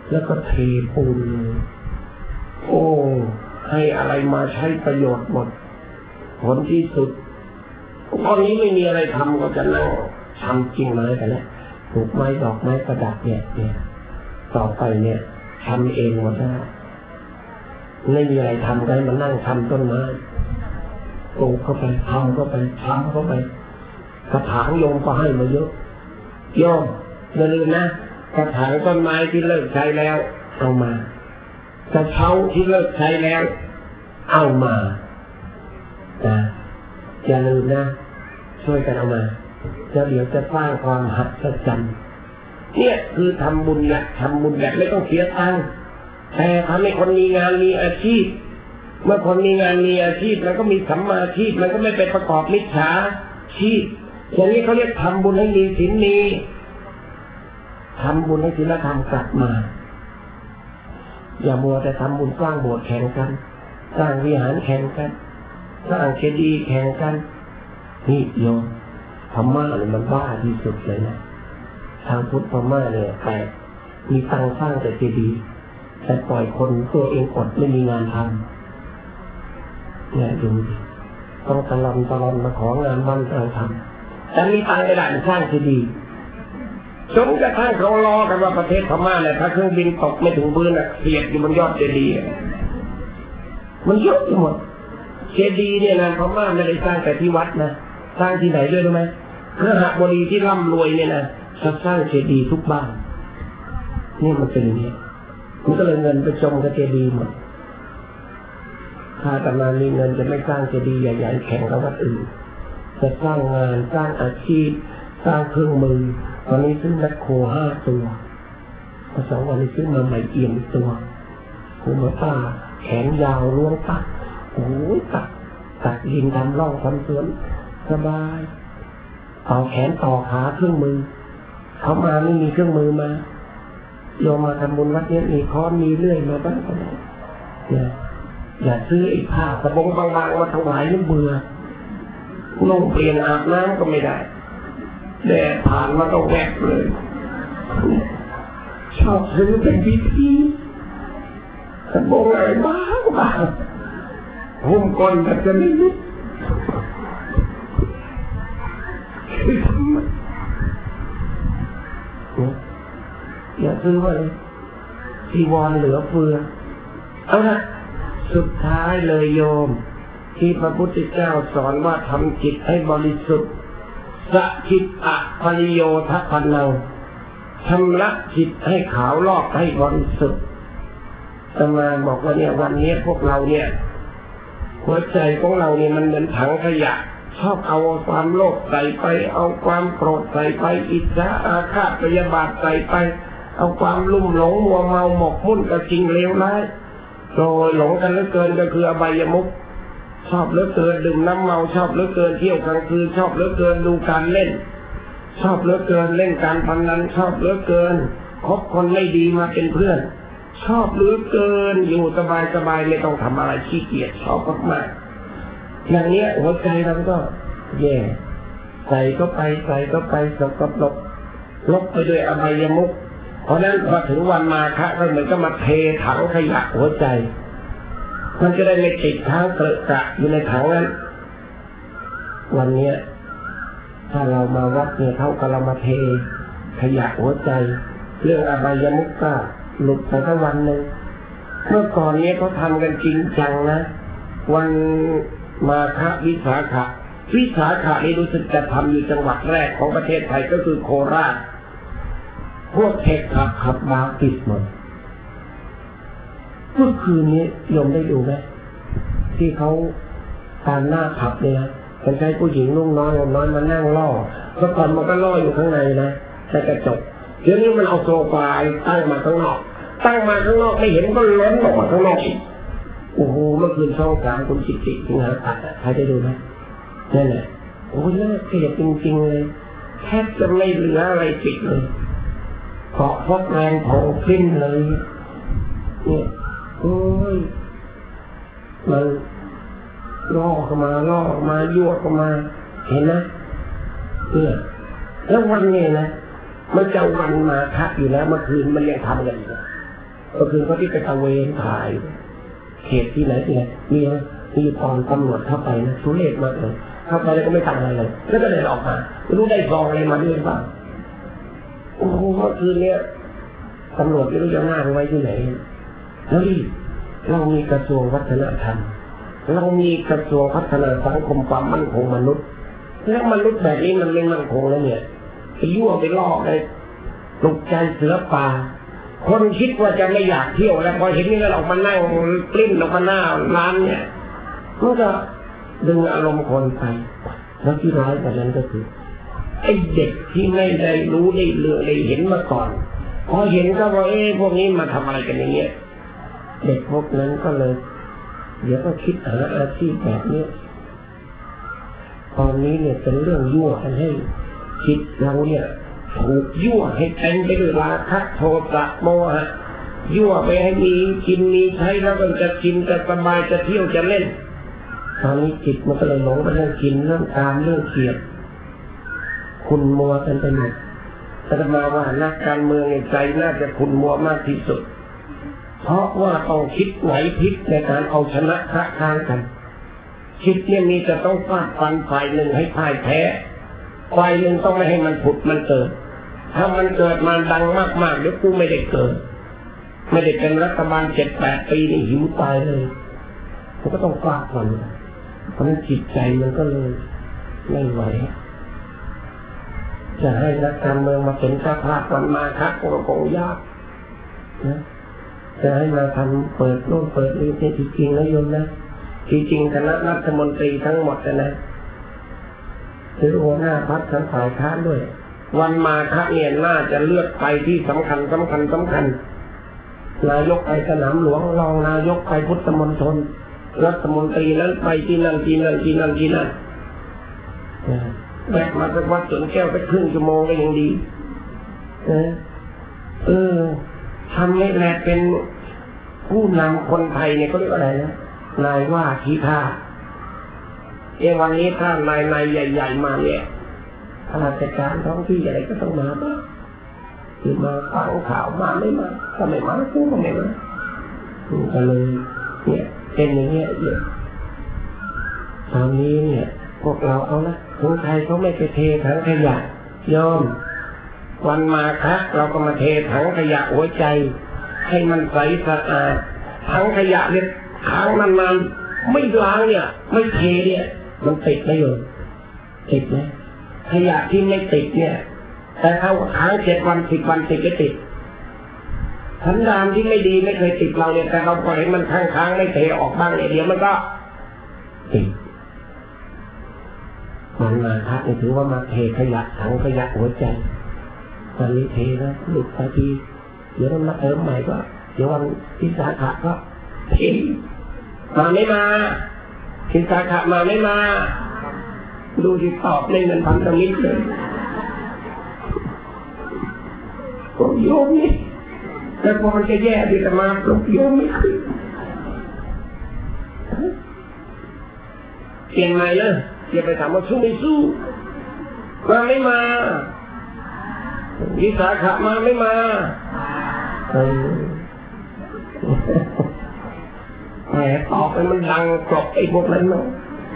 แล้วก็เทปูนโอ้ให้อะไรมาใช้ประโยชน์หมดผลที่สุดตอนนี้ไม่มีอะไรทำก็จะนั่งทำจริงไม้กันแล้วปลูกไม้ดอกไม้ประดับเนี่ยเนี่ยต่อไปเนี่ยทำเองหมดแล้วไม่มีอะไรทำได้มานั่งทำต้นไม้ปลูกเข้าไปทำเข้าไปทำเข้าไปกระถางโยมก็ให้มาเยอะโยมอย่าลืมนะกระถางต้นไม้ที่เลิกใช้แล้วเอามากระเช้าที่เลิกใช้แล้วเอามานะอย่าลืมนะช่วยกันเอามาจะเดี๋ยวจะสร้างความหัศจรรย์เนี่ยคือทำบุญเนี่ยทำบุญแบบไม่ต้องเสียตังค์แต่ทำให้คนมีงานมีอาชีพเมื่อคนมีงานมีอาชีพมันก็มีสัมมาอาชีพมันก็ไม่ไปประกอบมิจฉาชีพอย่างนี้เขาเรียกทำบุญให้มีศีลมีทำบุญให้ศีลธรรมกลับมาอย่ามัวแต่ทำบุญสร้างโบสถ์แข่งกันสร้างวิหารแข่งกันสร้างเจดีย์แข่งกันนี่โยมพม่าเนี่ยมันบ้าที่สุดเลยนะทางพุทธพม่าเนี่ยแต่มีตังสร้างแต่เจดีย์แต่ปล่อยคนตัวเองอดไม่มีงานทำเนี่ยดูดิต้องตะลอนตะลอนมาของานบ้านเราทำแต่มีตังกระดาษสร้างเจดีย์จนกระทั่งเขาล้อกันว่าประเทศพม่าเนี่ยถ้าเครื่องบินตกไม่ถึงพื้นอ่ะเสียบอยู่บนยอดเจดีย์มันเยอะไปหมดเจดีย์เนี่ยนะพม่าไม่ได้สร้างแต่ที่วัดนะสร้างที่ไหนด้วยรู้ไหมพระหบดีที่ร่ำรวยเนี่ยนะจะสร้างเจดีย์ทุกบ้านนี่มันเป็นอย่างนี้มันก็เลยเงินไปจมกับเจดีย์หมดถ้าแต่มามีเงินจะไม่สร้างเจดีย์ใหญ่ๆแข่งกับวัดอื่นจะสร้างงานสร้างอาชีพสร้างเครื่องมือตอนนี้ซื้อแมคโครห้าตัวพอสองวันนี้ซื้อมาใหม่เอี่ยมตัวหูมาป้าแขนยาวล้วงตักโอ้ยตักตักดินทำร่องทำสวนสบายต่อแขนต่อขาเครื่องมือเขามาไม่มีเครื่องมือมาโยมมาทำบุญวัดนี้มีค้อนมีเลื่อยมาบ้างก็ได้เนี่ยอย่าซื้อไอ้ผ้าสบงบางๆมาถวายนี่เบื่อนุ่งเปลี่ยนอาบน้ำก็ไม่ได้แดดผ่านมาก็แวบเลยชอบซื้อเป็นพิธีสบงอะไรบ้างบ้างหุ้มก้นแต่จะไม่ยุบอย่าซื้อว่าเลยจีวรเหลือเฟือเอาละสุดท้ายเลยโยมที่พระพุทธเจ้าสอนว่าทำจิตให้บริสุทธิ์สัจจิตอะปริโยทัพพันนังชำระจิตให้ขาวลอกให้บริสุทธิ์อาตมาบอกว่าเนี่ยวันนี้พวกเราเนี่ยหัวใจของเราเนี่ยมันเหมือนถังขยะชอบเอาความโลภใส่ไปเอาความโกรธใส่ไปอิจฉาอาฆาตพยาบาทใส่ไปเอาความลุ่มหลงมัวเมาหมกมุ่นกับสิ่งเลวร้ายโดยหลงกันเหลือเกินก็คืออบายมุขชอบเหลือเกินดื่มน้ำเมาชอบเหลือเกินเที่ยวกลางคืนชอบเหลือเกินดูการเล่นชอบเหลือเกินเล่นการพนันชอบเหลือเกินคบคนไม่ดีมาเป็นเพื่อนชอบเหลือเกินอยู่สบายสบายไม่ต้องทำอะไรขี้เกียจชอบมากๆอย่างนี้หัวใจเราก็แย่ใส่ก็ไปใส่ก็ไปสกปรกลบไปด้วยอบายมุขเพราะนั้นพอถึงวันมาฆะก็เหมือนก็มาเทถังขยะหัวใจมันจะได้ไม่ติดค้างเกลอะกระอยู่ในถังนั้นวันนี้ถ้าเรามาวัดเนี่ยเท่ากับเรามาเทขยะหัวใจเรื่องอบายมุขก็หลุดไปทั้งวันหนึ่งเมื่อก่อนนี้เขาทำกันจริงจังนะวันมาฆะวิสาขะวิสาขะนี่รู้สึกจะทำอยู่จังหวัดแรกของประเทศไทยก็คือโคราชพวกเทคขับขับบาร์ปิดหมดเมื่อคืนนี้โยมได้ดูไหมที่เขาตามหน้าขับเนี่ยมันใช้ผู้หญิงนุ่งน้อยนุ่งน้อยมานั่งล่อเมื่อก่อนมันก็ล่ออยู่ข้างในนะในกระจกเดี๋ยวนี้มันเอาโซฟาตั้งมาข้างนอกตั้งมาข้างนอกไม่เห็นก็ล้นออกมาข้างนอกอีกโอ้โหเมื่อคืนช่องสามคุณจิตติสิงหาตัดใครได้ดูไหมนั่นแหละโอ้ยน่าเกลียดจริงๆเลยแทบจะไม่เหลืออะไรปิดเลยเกาะพวกแรงโผล่ขึ้นเลยเนี่ยโอ้ยมันล่อเข้ามาล่อเข้ามายั่วเข้ามาเห็นนะเนี่ยแล้ววันนี้นะมันจะวันมาฆะอยู่แล้วเมื่อคืนมันยังทำกันอยู่ก็คือเขาที่ไปตะเวนถ่ายเขตที่ไหนที่ไหนมีไหมมีตอนตำรวจเข้าไปนะทุเรศมากเลยเข้าไปแล้วก็ไม่ทำอะไรเลยแล้วก็เดินออกมาไม่รู้ได้ซองอะไรมาด้วยบ้างโอ้โหเมื่อคืนเนี้ยตำรวจไม่รู้จะหน้าไว้ที่ไหนแล้วดิเรามีกระทรวงวัฒนธรรมเรามีกระทรวงพัฒนาสังคมความมั่นคงมนุษย์แล้วมนุษย์แบบนี้มันไม่มั่นคงแล้วเนี่ยไปยั่วไปล่อไปปลุกใจเสือป่าคนคิดว่าจะไม่อยากเที่ยวแล้วพอเห็นนี่ก็ออกมานั่งปลิ้นออกมาหน้าร้านเนี่ยมันก็ดึงอารมณ์คนไปแล้วที่ร้ายกว่านั้นก็คือไอ้เด็กที่ไม่ได้รู้ได้เลือกได้เห็นมาก่อนพอเห็นก็ว่าเอ๊ะพวกนี้มาทำอะไรกันอย่างเงี้ยเด็กพวกนั้นก็เลยเดี๋ยวก็คิดหาอาชีพแบบนี้ตอนนี้เนี่ยเป็นเรื่องยั่วกันให้คิดเราเนี่ยถูกยั่วให้เต็มไปด้วยราคะโทสะโมหะยั่วไปให้มีกินมีใช้แล้วก็จะกินจะสบายจะเที่ยวจะเล่นตอนนี้จิตมันก็เลยหลงไปเรื่องกินเรื่องการเรื่องเกียรติคุณมัวกันไปหมดแต่มาว่านักการเมืองในใจน่าจะคุณมัวมากที่สุดเพราะว่าต้องคิดไหวพริบในการเอาชนะพระทางกันคิดเนี่ยมีจะต้องฟาดฟันฝ่ายหนึ่งให้พ่ายแพ้ฝ่ายหนึ่งต้องไม่ให้มันผุดมันเกิดถ้ามันเกิดมาดังมากๆเดี๋ยวกูไม่ได้เกิดไม่ได้เป็นรัฐบาลเจ็ดแปดปีนี่หิวตายเลยมันก็ต้องฟาดฟันเพราะนั้นจิตใจมันก็เลยไม่ไหวจะให้นักการเมืองมาเป็นข้าพามันมาคักโกงโกงยากนะจะให้มาทำเปิดโน่นเปิดนี่เนี่ยจริงๆนะโยมนะจริงๆคณะรัฐมนตรีทั้งหมดนะหรือหัวหน้าพรรคทั้งฝ่ายค้านด้วยวันมาคักเนี่ยน่าจะเลือกไปที่สำคัญสำคัญสำคัญนายกไปสนามหลวงรองนายกไปพุทธมณฑลรัฐมนตรีนั้นไปที่นั่นที่นั่นที่นั่นที่นั่นแบกมาสักวัดสวนแก้วไปครึ่งชั่วโมงก็ยังดีเออทำให้แลเป็นผู้นำคนไทยเนี่ยเขาเรียกอะไรนะนายว่าทีท่าเอวันนี้ถ้านายนายใหญ่ๆมาเนี่ยข้าราชการท้องที่ใหญ่ก็ต้องมาบ้างคือมาฟังข่าวมาไม่มาถ้าไม่มาก็ไม่มาก็เลยเนี่ยเป็นอย่างเงี้ยเยอะตอนนี้เนี่ยพวกเราเอาละคนไทยเขาไม่ไปเทถังขยะยอมวันมาครับเราก็มาเทถังขยะหัวใจให้มันใสสะอาดถังขยะเนี่ยค้างนานๆไม่ล้างเนี่ยไม่เทเนี่ยมันติดไหมโยมติดไหมขยะที่ไม่ติดเนี่ยแต่ถ้าค้างเจ็ดวันสิบวันติดก็ติดสันดานที่ไม่ดีไม่เคยติดเราเนี่ยแต่เราปล่อยให้มันค้างๆไม่เทออกบ้างเนี่ยเดี๋ยวมันก็ติดมันมาครับถือว่ามาเทขยะถังขยะหัวใจตอนนี้เทนะหลุดไปทีเดี๋ยวมันมาเติมใหม่ก็เดี๋ยววันที่สาขาก็เทมาไม่มาที่สาขามาไม่มาดูที่ตอบในเงินพันธมิตรเลยก็โยมนี่แต่พอมันจะแย่ดีแต่มาปลุกโยมไม่ขึ้นเปลี่ยนใหม่เลยอย่าไปถามว่าสู้ไม่สู้มาไม่มาวิสาขะมาไม่มาแหมตอบไปมันดังกรอบไอ้พวกนั้นเนาะ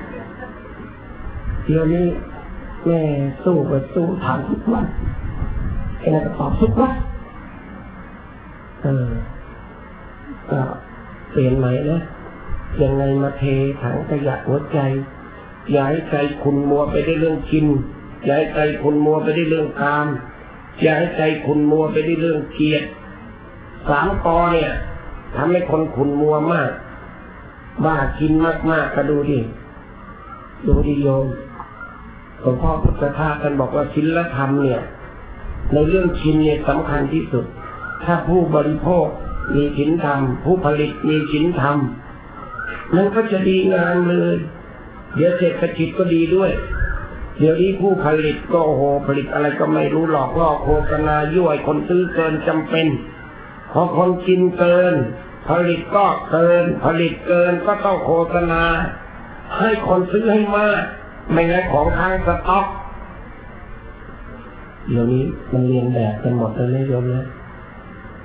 เดี๋ยวนี้แม่สู้ไปสู้ถามทุกวันไอ้นั่นก็ตอบทุกวันเออก็เปลี่ยนใหม่นะยังไงมาเทถังขยะหัวใจอย่าให้ใจคุณมัวไปได้เรื่องกินอย่าให้ใจคุณมัวไปได้เรื่องกามอย่าให้ใจคุณมัวไปได้เรื่องเกียรติสามกอเนี่ยทำให้คนคุณมัวมากบ้ากินมากๆก็ดูดิดูดิโยมหลวงพ่อพุทธทาสกันบอกว่าศีลธรรมเนี่ยในเรื่องกินเนี่ยสำคัญที่สุดถ้าผู้บริโภคมีศีลธรรมผู้ผลิตมีศีลธรรมนั่นก็จะดีงามเลยเดี๋ยวเศรษฐกิจก็ดีด้วยเดี๋ยวนี้ผู้ผลิตก็โอ้โหผลิตอะไรก็ไม่รู้หลอกล่อโฆษณายั่วคนซื้อเกินจำเป็นพอคนกินเกินผลิตก็เกินผลิตเกินก็ต้องโฆษณาให้คนซื้อให้มากไม่งั้นของค้างสต็อกเดี๋ยวนี้มันเรียนแบบกันหมดเลยนะโยมนะ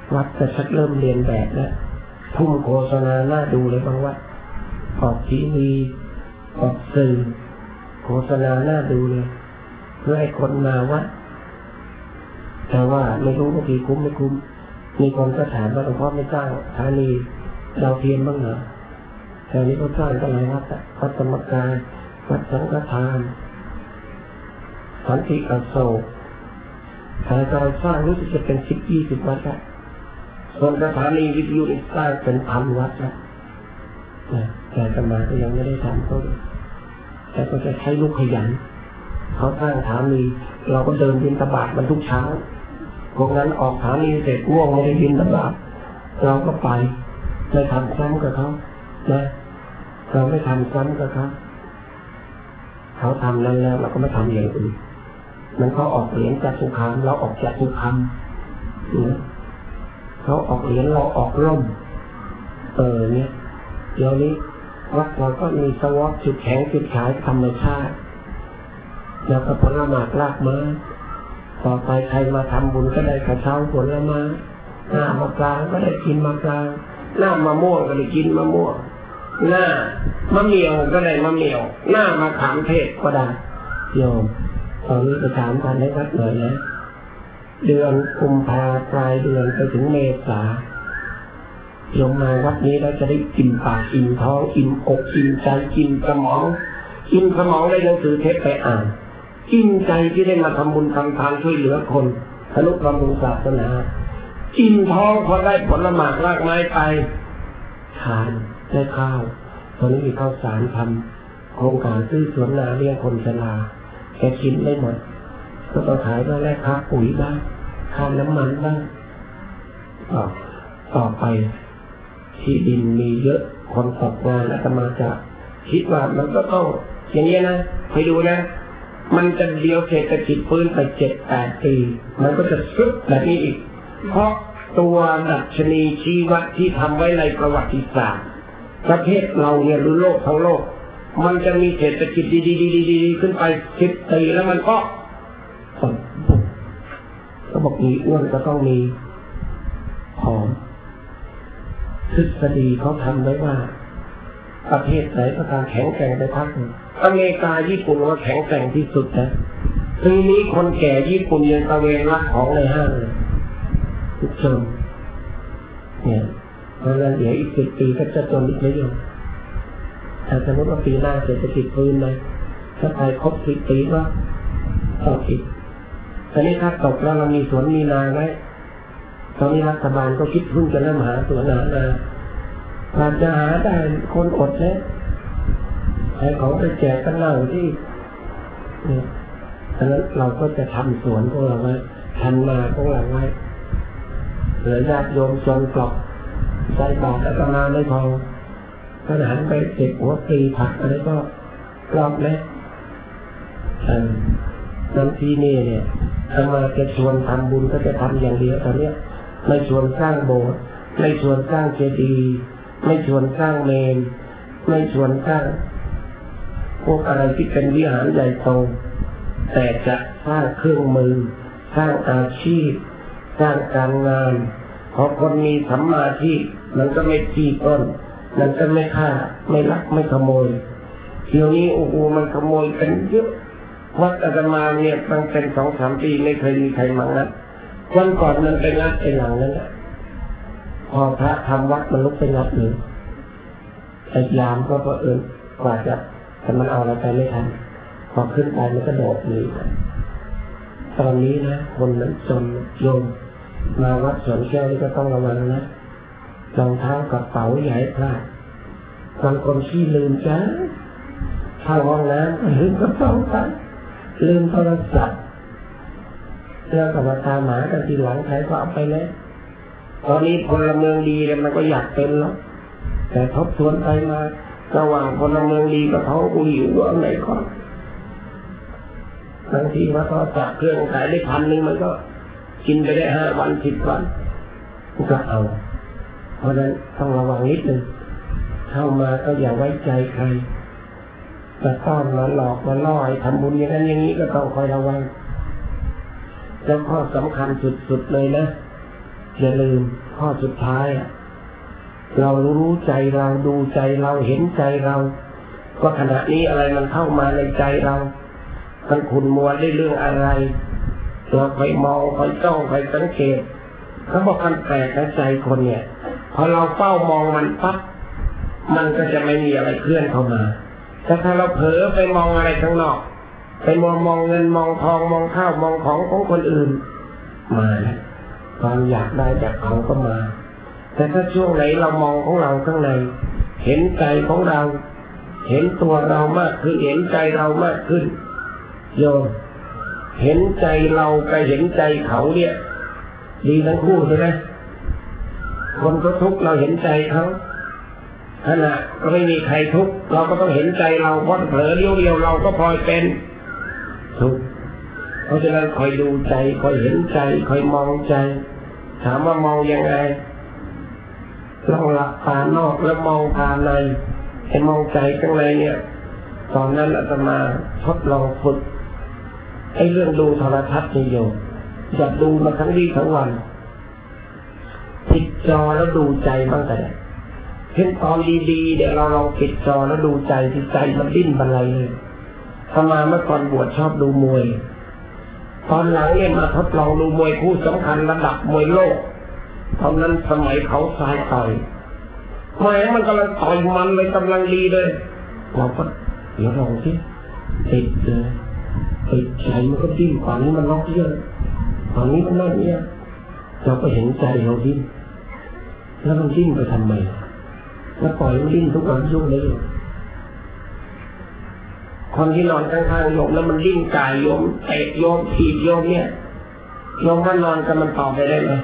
วัดจะชักเริ่มเรียนแบบแล้วทุ่มโฆษณาหน้าดูเลยบางวัดออกทีวีออกสื่อโฆษณาหน้าดูเลยเพื่อให้คนมาวัดแต่ว่าไม่รู้ว่ากี่คุ้มไม่คุ้มมีคนก็ถามว่าหลวงพ่อไม่สร้างสถานีดาวเทียมบ้างเหรอแถวนี้ก็สร้างกันหลายวัดวัดธรรมกายวัดสังฆทานสันติอโศกแต่การสร้างรู้สึกจะเป็นสิบยี่สิบวัดละส่วนสถานีวิทยุสร้างเป็นพันวัดละแต่สมาก็ยังไม่ได้ทำก็แต่ก็จะใช้ลูกขยันเขาสร้างสถานีเราก็เดินบิณฑบาตมันทุกเช้าพวกนั้นออกสถานีเสร็จง่วงไม่ได้บิณฑบาตเราก็ไปไม่ทำซ้ำกับเขานะเราไม่ทำซ้ำกับเขาเขาทำนั้นแล้วเราก็ไม่ทำอย่างอื่นมันเขาออกเหรียญจากสุขามเราออกจากสุขามนะเขาออกเหรียญเราออกร่มเออเนี่ยเดี๋ยวนี้วัดเราก็มีสวอปจุดแข็งจุดขายธรรมชาติแล้วก็ผลไม้รากไม้ต่อไปใครมาทำบุญก็ได้กระเช้าผลไม้หน้ามะปรางก็ได้กินมะปรางหน้ามะม่วงก็ได้กินมะม่วงหน้ามะเหมี่ยวก็ได้มะเหมี่ยวหน้ามะขามเทศก็ได้โยมตอนนี้จะถามกันให้วัดหน่อยนะเดือนกุมภาปลายเดือนไปถึงเมษาโยมมาวัดนี้เราจะได้อิ่มปากอิ่มท้องอิ่มอกอิ่มใจอิ่มสมองอิ่มสมองได้หนังสือเทปไปอ่านอิ่มใจที่ได้มาทำบุญทำทานช่วยเหลือคนทะลุบำรุงศาสนาอิ่มท้องพอได้ผลไม้รากไม้ไปทานได้ข้าวตอนนี้มีข้าวสารทำโครงการซื้อสวนนาเลี้ยงคนชราแค่กินไม่หมดก็ต้องขายบ้างแลกค่าปุ๋ยบ้างค่าน้ำมันบ้างต่อต่อไปที่ดินมีเยอะคนตกงานอาตมาจะคิดว่ามันก็ต้องอย่างนี้นะไปดูนะมันจะเดียวเศรษฐกิจฟื้นไปเจ็ดแปดปีมันก็จะซุดแบบนี้อีกเพราะตัวดัชนีชี้วัดที่ทำไว้ในประวัติศาสตร์ประเทศเราเนี่ยหรือโลกทั้งโลกมันจะมีเศรษฐกิจดีๆๆๆขึ้นไปสิบปีแล้วมันก็ก็บอกมีอ้วนก็ต้องมีผอมทฤษฎีเขาทำไว้ว่าประเทศไหนก็ตามแข็งแกร่งไปพักอเมริกาญี่ปุ่นว่าแข็งแกร่งที่สุดนะทีนี้คนแก่ญี่ปุ่นยังตะเวนรักของในห้างเลยทุกชนเนี่ยเพราะฉะนั้นเดี๋ยวอีกสิบปีก็จะจนอีกไม่ยอมแต่สมมติว่าปีหน้าเศรษฐกิจฟื้นเลยถ้าไปครบสิบปีก็ตกอีกตอนนี้ถ้าตกแล้วเรามีสวนมีนาไหมตอนนี้รัฐบาลก็คิดเพิ่งจะเริ่มหาสวนหานาอาจจะหาได้คนอดแล้วให้เขาไปแจกกันเล่าที่นี่ฉะนั้นเราก็จะทำสวนของเราไว้ทำนาของเราไว้เหลือญาติโยมชนกรอบใส่บาตรอาตมาไม่พอขนาดไปเก็บหัวปลีผักอะไรก็กรอบแล้วน้ำที่นี่เนี่ยอาตมาจะชวนทำบุญก็จะทำอย่างเดียวตอนนี้ไม่ชวนสร้างโบสถ์ไม่ชวนสร้างเจดีย์ไม่ชวนสร้างเมรุไม่ชวนสร้างพวกอะไรที่เป็นวิหารใหญ่โตแต่จะสร้างเครื่องมือสร้างอาชีพสร้างการงานเพราะคนมีสัมมาอาชีพมันก็ไม่ขี้ปล้นมันก็ไม่ฆ่าไม่ลักไม่ขโมยเดี๋ยวนี้โอ้โหมันขโมยกันเยอะวัดอาตมาเนี่ยตั้งเป็นสองสามปีไม่เคยมีใครมางัดวันก่อนมันไปงัดไอ้หลังนั้นแหละพอพระทำวัดมันลุกไปงัดเลยไอ้ยามก็เผอิญกว่าจะแต่มันเอาอะไรไปไม่ทันพอขึ้นไปมันก็โดดหนีตอนนี้นะคนมันจนโยมมาวัดสวนแก้วนี่ก็ต้องระวังนะรองเท้ากระเป๋าใหญ่พลาดบางคนขี้ลืมจ้าเข้าห้องน้ำลืมกระเป๋าไปลืมโทรศัพท์แล้วก็มาตามหากันทีหลังใครก็เอาไปแล้วตอนนี้พลเมืองดีเนี่ยมันก็อยากเป็นแล้วแต่ทบทวนไปมาระหว่างพลเมืองดีกับเขากูอยู่ว่าไหนก่อนบางทีว่าก็จับเครื่องขายได้พันหนึ่งมันก็กินไปได้ห้าวันสิบวันก็เอาเพราะฉะนั้นต้องระวังนิดนึงเข้ามาก็อย่าไว้ใจใครจะต้อนมาหลอกมาล่อให้ทำบุญอย่างนั้นอย่างนี้ก็ต้องคอยระวังแล้วข้อสำคัญสุดๆเลยนะอย่าลืมข้อสุดท้ายเรารู้ใจเราดูใจเราเห็นใจเราว่าขณะนี้อะไรมันเข้ามาในใจเรามันขุ่นมัวได้เรื่องอะไรเราคอยมองคอยจ้องคอยสังเกตเขาบอกกันแปลกในใจคนเนี่ยพอเราเฝ้ามองมันปั๊บมันก็จะไม่มีอะไรเคลื่อนเข้ามาแต่ถ้าเราเผลอไปมองอะไรข้างนอกไปมองมองเงินมองทองมองข้าวมองของของคนอื่นมาความอยากได้จากเขาก็มาแต่ถ้าช่วงไหนเรามองของเราข้างในเห็นใจของเราเห็นตัวเรามากขึ้นเห็นใจเรามากขึ้นโยมเห็นใจเราไปเห็นใจเขาเนี่ยดีทั้งคู่ใช่ไหมคนก็ทุกข์เราเห็นใจเขาขณะก็ไม่มีใครทุกข์เราก็ต้องเห็นใจเราเพราะเผลอเลี้ยวเดียวเราก็พลอยเป็นทุกข์เพราะฉะนั้นคอยดูใจคอยเห็นใจคอยมองใจถามว่ามองยังไงลองหลับตานอกแล้วมองตาในให้มองใจข้างในเนี่ยตอนนั้นอาตมาทดลองฝึกไอ้เรื่องดูโทรทัศน์นี่โยมอย่าดูมาทั้งวี่ทั้งวันปิดจอแล้วดูใจบ้างแต่เห็นตอนดีๆเดี๋ยวเราลองปิดจอแล้วดูใจที่ใจมันดิ้นบันไลเลยอาตมาเมื่อก่อนบวชชอบดูมวยตอนหลังเนี่ยมาทดลองดูมวยคู่สำคัญระดับมวยโลกตอนนั้นสมัยเขาทรายต่อยแม่มันกำลังต่อยมันเลยกำลังดีเลยเราก็เดี๋ยวลองสิติดเลยติดใจมันก็ดิ้นฝั่งนี้มันล็อกเยอะฝั่งนี้มันนั่นเนี่ยเราก็เห็นใจเราดิ้นแล้วมันดิ้นไปทำไมแล้วปล่อยมันดิ้นทุกวันยุ่งเลยคนที่นอนข้างๆโยมแล้วมันดิ้นกายโยมเตะโยมถีบโยมเนี่ยโยมว่านอนกับมันต่อไปได้ไหม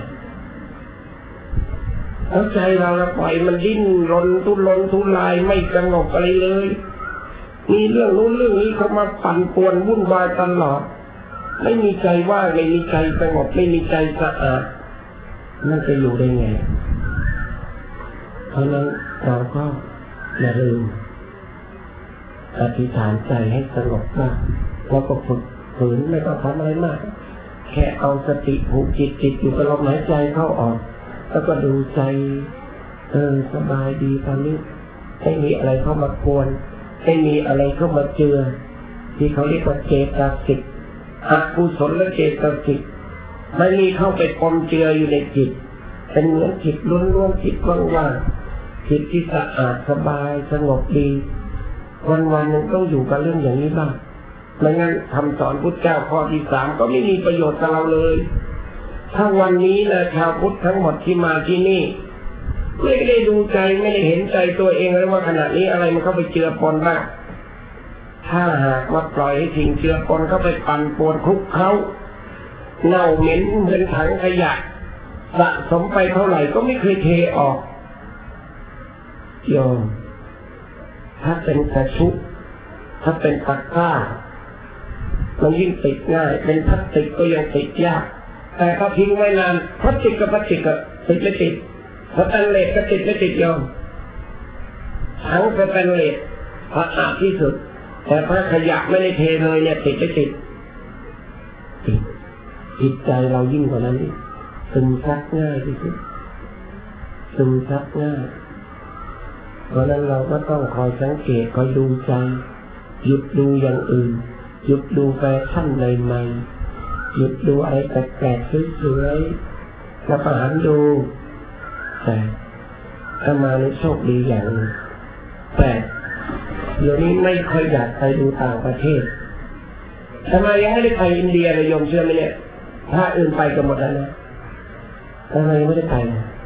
แล้วใจเราแล้วปล่อยมันดิ้นรนทุรนทุรายไม่สงบอะไรเลยมีเรื่องนู้นเรื่องนี้เข้ามาปั่นป่วนวุ่นวายตลอดไม่มีใจว่างไม่มีใจสงบไม่มีใจสะอาดนั่นจะอยู่ได้ไงเพราะนั้นเราก็อย่าลืมอธิษฐานใจให้สงบมากแล้วก็ฝึกฝืนไม่ต้องทำอะไรมากแค่เอาสติผูกจิตจิตอยู่กับลมหายใจเข้าออกแล้วก็ดูใจเออสบายดีตอนนี้ไม่มีอะไรเข้ามากวนไม่มีอะไรเข้ามาเจือที่เขาเรียกว่าเจตสิกอกุศลและเจตสิกไม่มีเข้าไปปนเจืออยู่ในจิตเป็นเหมือนจิตล้วนๆจิตว่างๆจิตที่สะอาดสบายสงบดีวันๆนึงต้องอยู่กับเรื่องอย่างนี้บ้างไม่งั้นคำสอนพุทธเจ้าข้อที่สามก็ไม่มีประโยชน์กับเราเลยถ้าวันนี้นะชาวพุทธทั้งหมดที่มาที่นี่ไม่ได้ดูใจไม่ได้เห็นใจตัวเองเลยว่าขณะนี้อะไรมันเข้าไปเจือปนบ้างถ้าหากว่าปล่อยให้สิ่งเจือปนเข้าไปปั่นป่วนคลุกเคล้าเน่าเหม็นเหมือนถังขยะสะสมไปเท่าไหร่ก็ไม่เคยเทออกโยมถ้าเป็นกระชุบถ้าเป็นตะกร้ามันยิ่งติดง่ายเป็นพลาสติกก็ยังติดยากแต่ถ้าทิ้งไว้นานพลาสติกกับพลาสติกก็ติดไม่ติดสแตนเลสก็ติดไม่ติดโยมทั้งสแตนเลสสะอาดที่สุดแต่ถ้าขยะไม่ได้เทเลยเนี่ยติดไม่ติดติดจิตใจเรายิ่งกว่านั้นซึมซับง่ายที่สุดซึมซับง่ายเพราะนั้นเราก็ต้องคอยสังเกตคอยดูใจหยุดดูอย่างอื่นหยุดดูแฟชั่นใหม่ๆหยุดดูอะไรแปลกๆสวยๆแล้วก็หันดูแต่ถ้ามาในโชคดีอย่างนึงแต่เดี๋ยวนี้ไม่ค่อยอยากไปดูต่างประเทศทำไมยังไม่ได้ไปอินเดียเลยโยมเชื่อไหมเนี่ยถ้าอื่นไปกันหมดแล้วนะทำไมยังไม่ได้ไป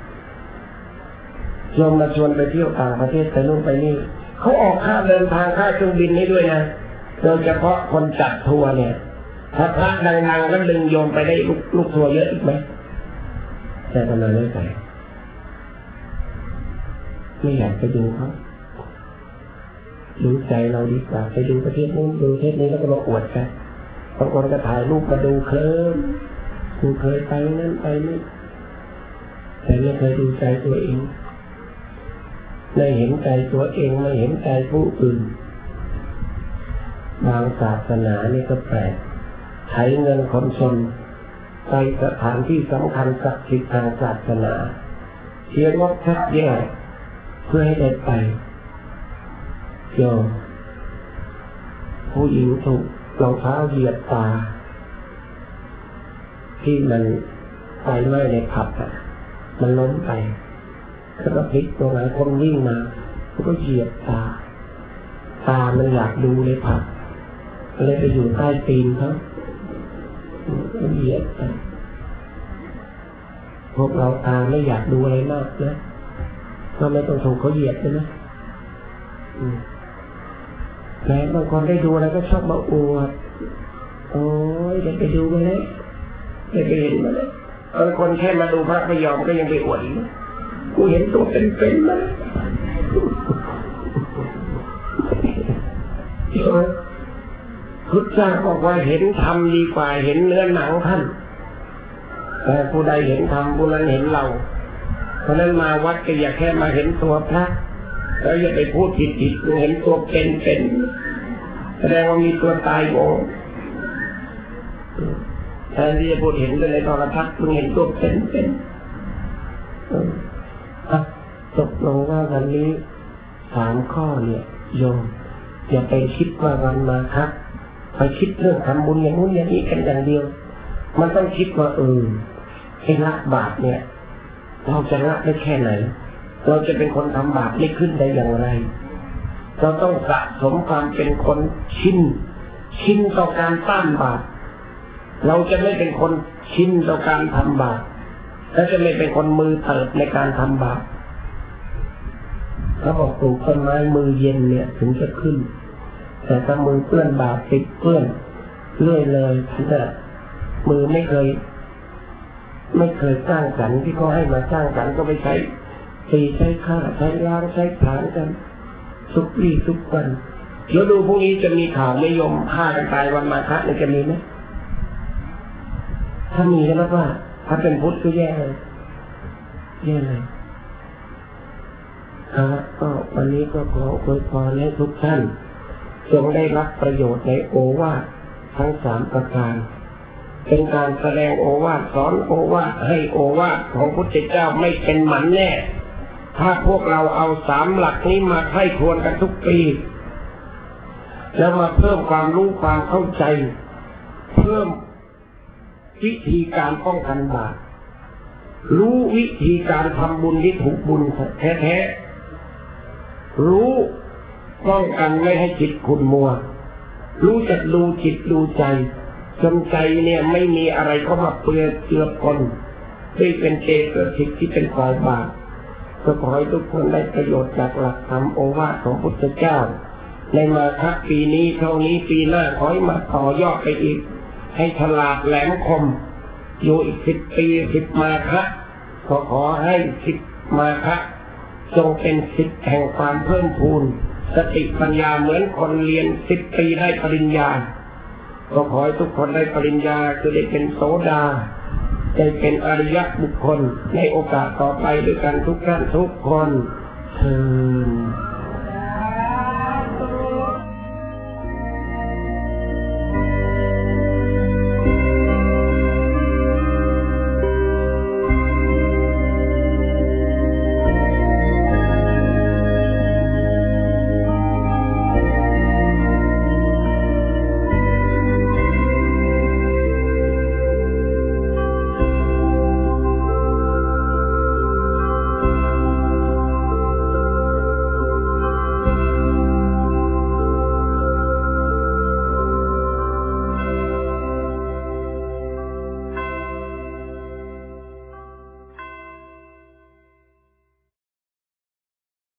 โยมมาชวนไปเที่ยวต่างประเทศไปนู่นไปนี่เขาออกค่าเดินทางค่าเครื่องบินให้ด้วยนะโดยเฉพาะคนจัดทัวร์เนี่ยถ้าพระดังๆก็ดึงโยมไปได้ลูกลูกทัวร์เยอะอีกไหมแต่ทำไมไม่ไปไม่อยากไปดูเขาดูใจเราดีกว่าไปดูประเทศนู้นดูประเทศนี้แล้วก็มาอวดกันบางคนก็ถ่ายรูปมาดูเคลิ้มกูเคยไปนั่นไปนี่แต่ไม่เคยดูใจตัวเองไม่เห็นใจตัวเองไม่เห็นใจผู้อื่นบางศาสนานี่ก็แปลกใช้เงินคนชนไปสถานที่สำคัญศักดิ์สิทธิ์ทางศาสนาเสียงดคัดแยกเพื่อให้ได้ไปโยมผู้หญิงถูกรองเท้าเหยียบตาที่มันไฟไหม้ในผับอ่ะมันล้มไปแล้วก็พลิกตัวไหนคนวิ่งมาแล้วก็เหยียบตาตามันอยากดูในผับเลยไปอยู่ใต้ตีนเขาเหยียบไปพวกเราตาไม่อยากดูอะไรมากนะก็ไม่ต้องถูกเขาเหยียบใช่ไหมแม้บางคนได้ดูอะไรก็ชอบมาอวดโอ้ยเดี๋ยวไปดูมาเลยเดี๋ยวไปเห็นมาเลยบางคนแค่มาดูพระพยอมก็ยังไปอวดอีกกูเห็นตัวเป็นๆมาพุทธเจ้าบอกว่าเห็นธรรมดีกว่าเห็นเนื้อหนังท่านแต่ผู้ใดเห็นธรรมผู้นั้นเห็นเราเพราะนั้นมาวัดก็อย่าแค่มาเห็นตัวพระแล้วอย่าไปพูดผิดๆเห็นตัวเป็นๆแสดงว่ามีตัวตายโง่แทนที่จะพูดเห็นในโทรทัศน์มึงเห็นตัวเป็นๆตกลงว่าวันนี้สามข้อเนี่ยโยมอย่าไปคิดว่าวันมาครับไปคิดเรื่องทำบุญอย่างนู้นอย่างนี้กันอย่างเดียวมันต้องคิดว่าเออไอ้ละบาปเนี่ยเราจะละได้แค่ไหนเราจะเป็นคนทำบาปไม่ขึ้นได้อย่างไรเราต้องสะสมความเป็นคนชินชินต่อการต้านบาปเราจะไม่เป็นคนชินต่อการทำบาปและจะไม่เป็นคนมือเปิดในการทำบาปเขาบอกปลูกต้นไม้มือเย็นเนี่ยถึงจะขึ้นแต่ถ้ามือเปื้อนบาปติดเปื้อนเรื่อยเลยแต่มือไม่เคยไม่เคยสร้างสรรค์ที่เขาให้มาสร้างสรรค์ก็ไปใช้ตีใช้ฆ่าใช้ล้างใช้ผลาญกันทุกวี่ทุกวันเดี๋ยวดูพรุ่งนี้จะมีข่าวนิยมฆ่ากันตายวันมาฆะนี่จะมีไหมถ้ามีก็นับว่าถ้าเป็นพุทธก็แย่เลยแย่เลยครับก็วันนี้ก็ขออวยพรให้ทุกท่านจงได้รับประโยชน์ในโอวาททั้งสามประการเป็นการแสดงโอวาทสอนโอวาทให้โอวาทของพุทธเจ้าไม่เป็นหมันแน่ถ้าพวกเราเอาสามหลักนี้มาไข้ควรกันทุกปีแล้วมาเพิ่มความรู้ความเข้าใจเพิ่มวิธีการป้องกันบาปรู้วิธีการทำบุญที่ถูกบุญแท้ๆรู้ป้องกันไม่ให้จิตขุ่นมัวรู้จักดูจิตดูใจจนใจเนี่ยไม่มีอะไรเข้ามาเปื้อนเจือปนที่เป็นเจตสิกที่เป็นฝ่ายบาปก็ขอให้ทุกคนได้ประโยชน์จากหลักธรรมโอวาทของพุทธเจ้าในมาฆะปีนี้เท่านี้ปีหน้าขอให้มาต่อยอดไปอีกให้ฉลาดแหลมคมอยู่อีกสิบปีสิบมาฆะขอขอให้สิบมาฆะจงเป็นสิบแห่งความเพิ่มพูนสติปัญญาเหมือนคนเรียนสิบปีได้ปริญญาก็ขอให้ทุกคนได้ปริญญาคือได้เป็นโสดาได้เป็นอริยบุคคลในโอกาสต่อไปด้วยกันทุกท่านทุกคนเถิด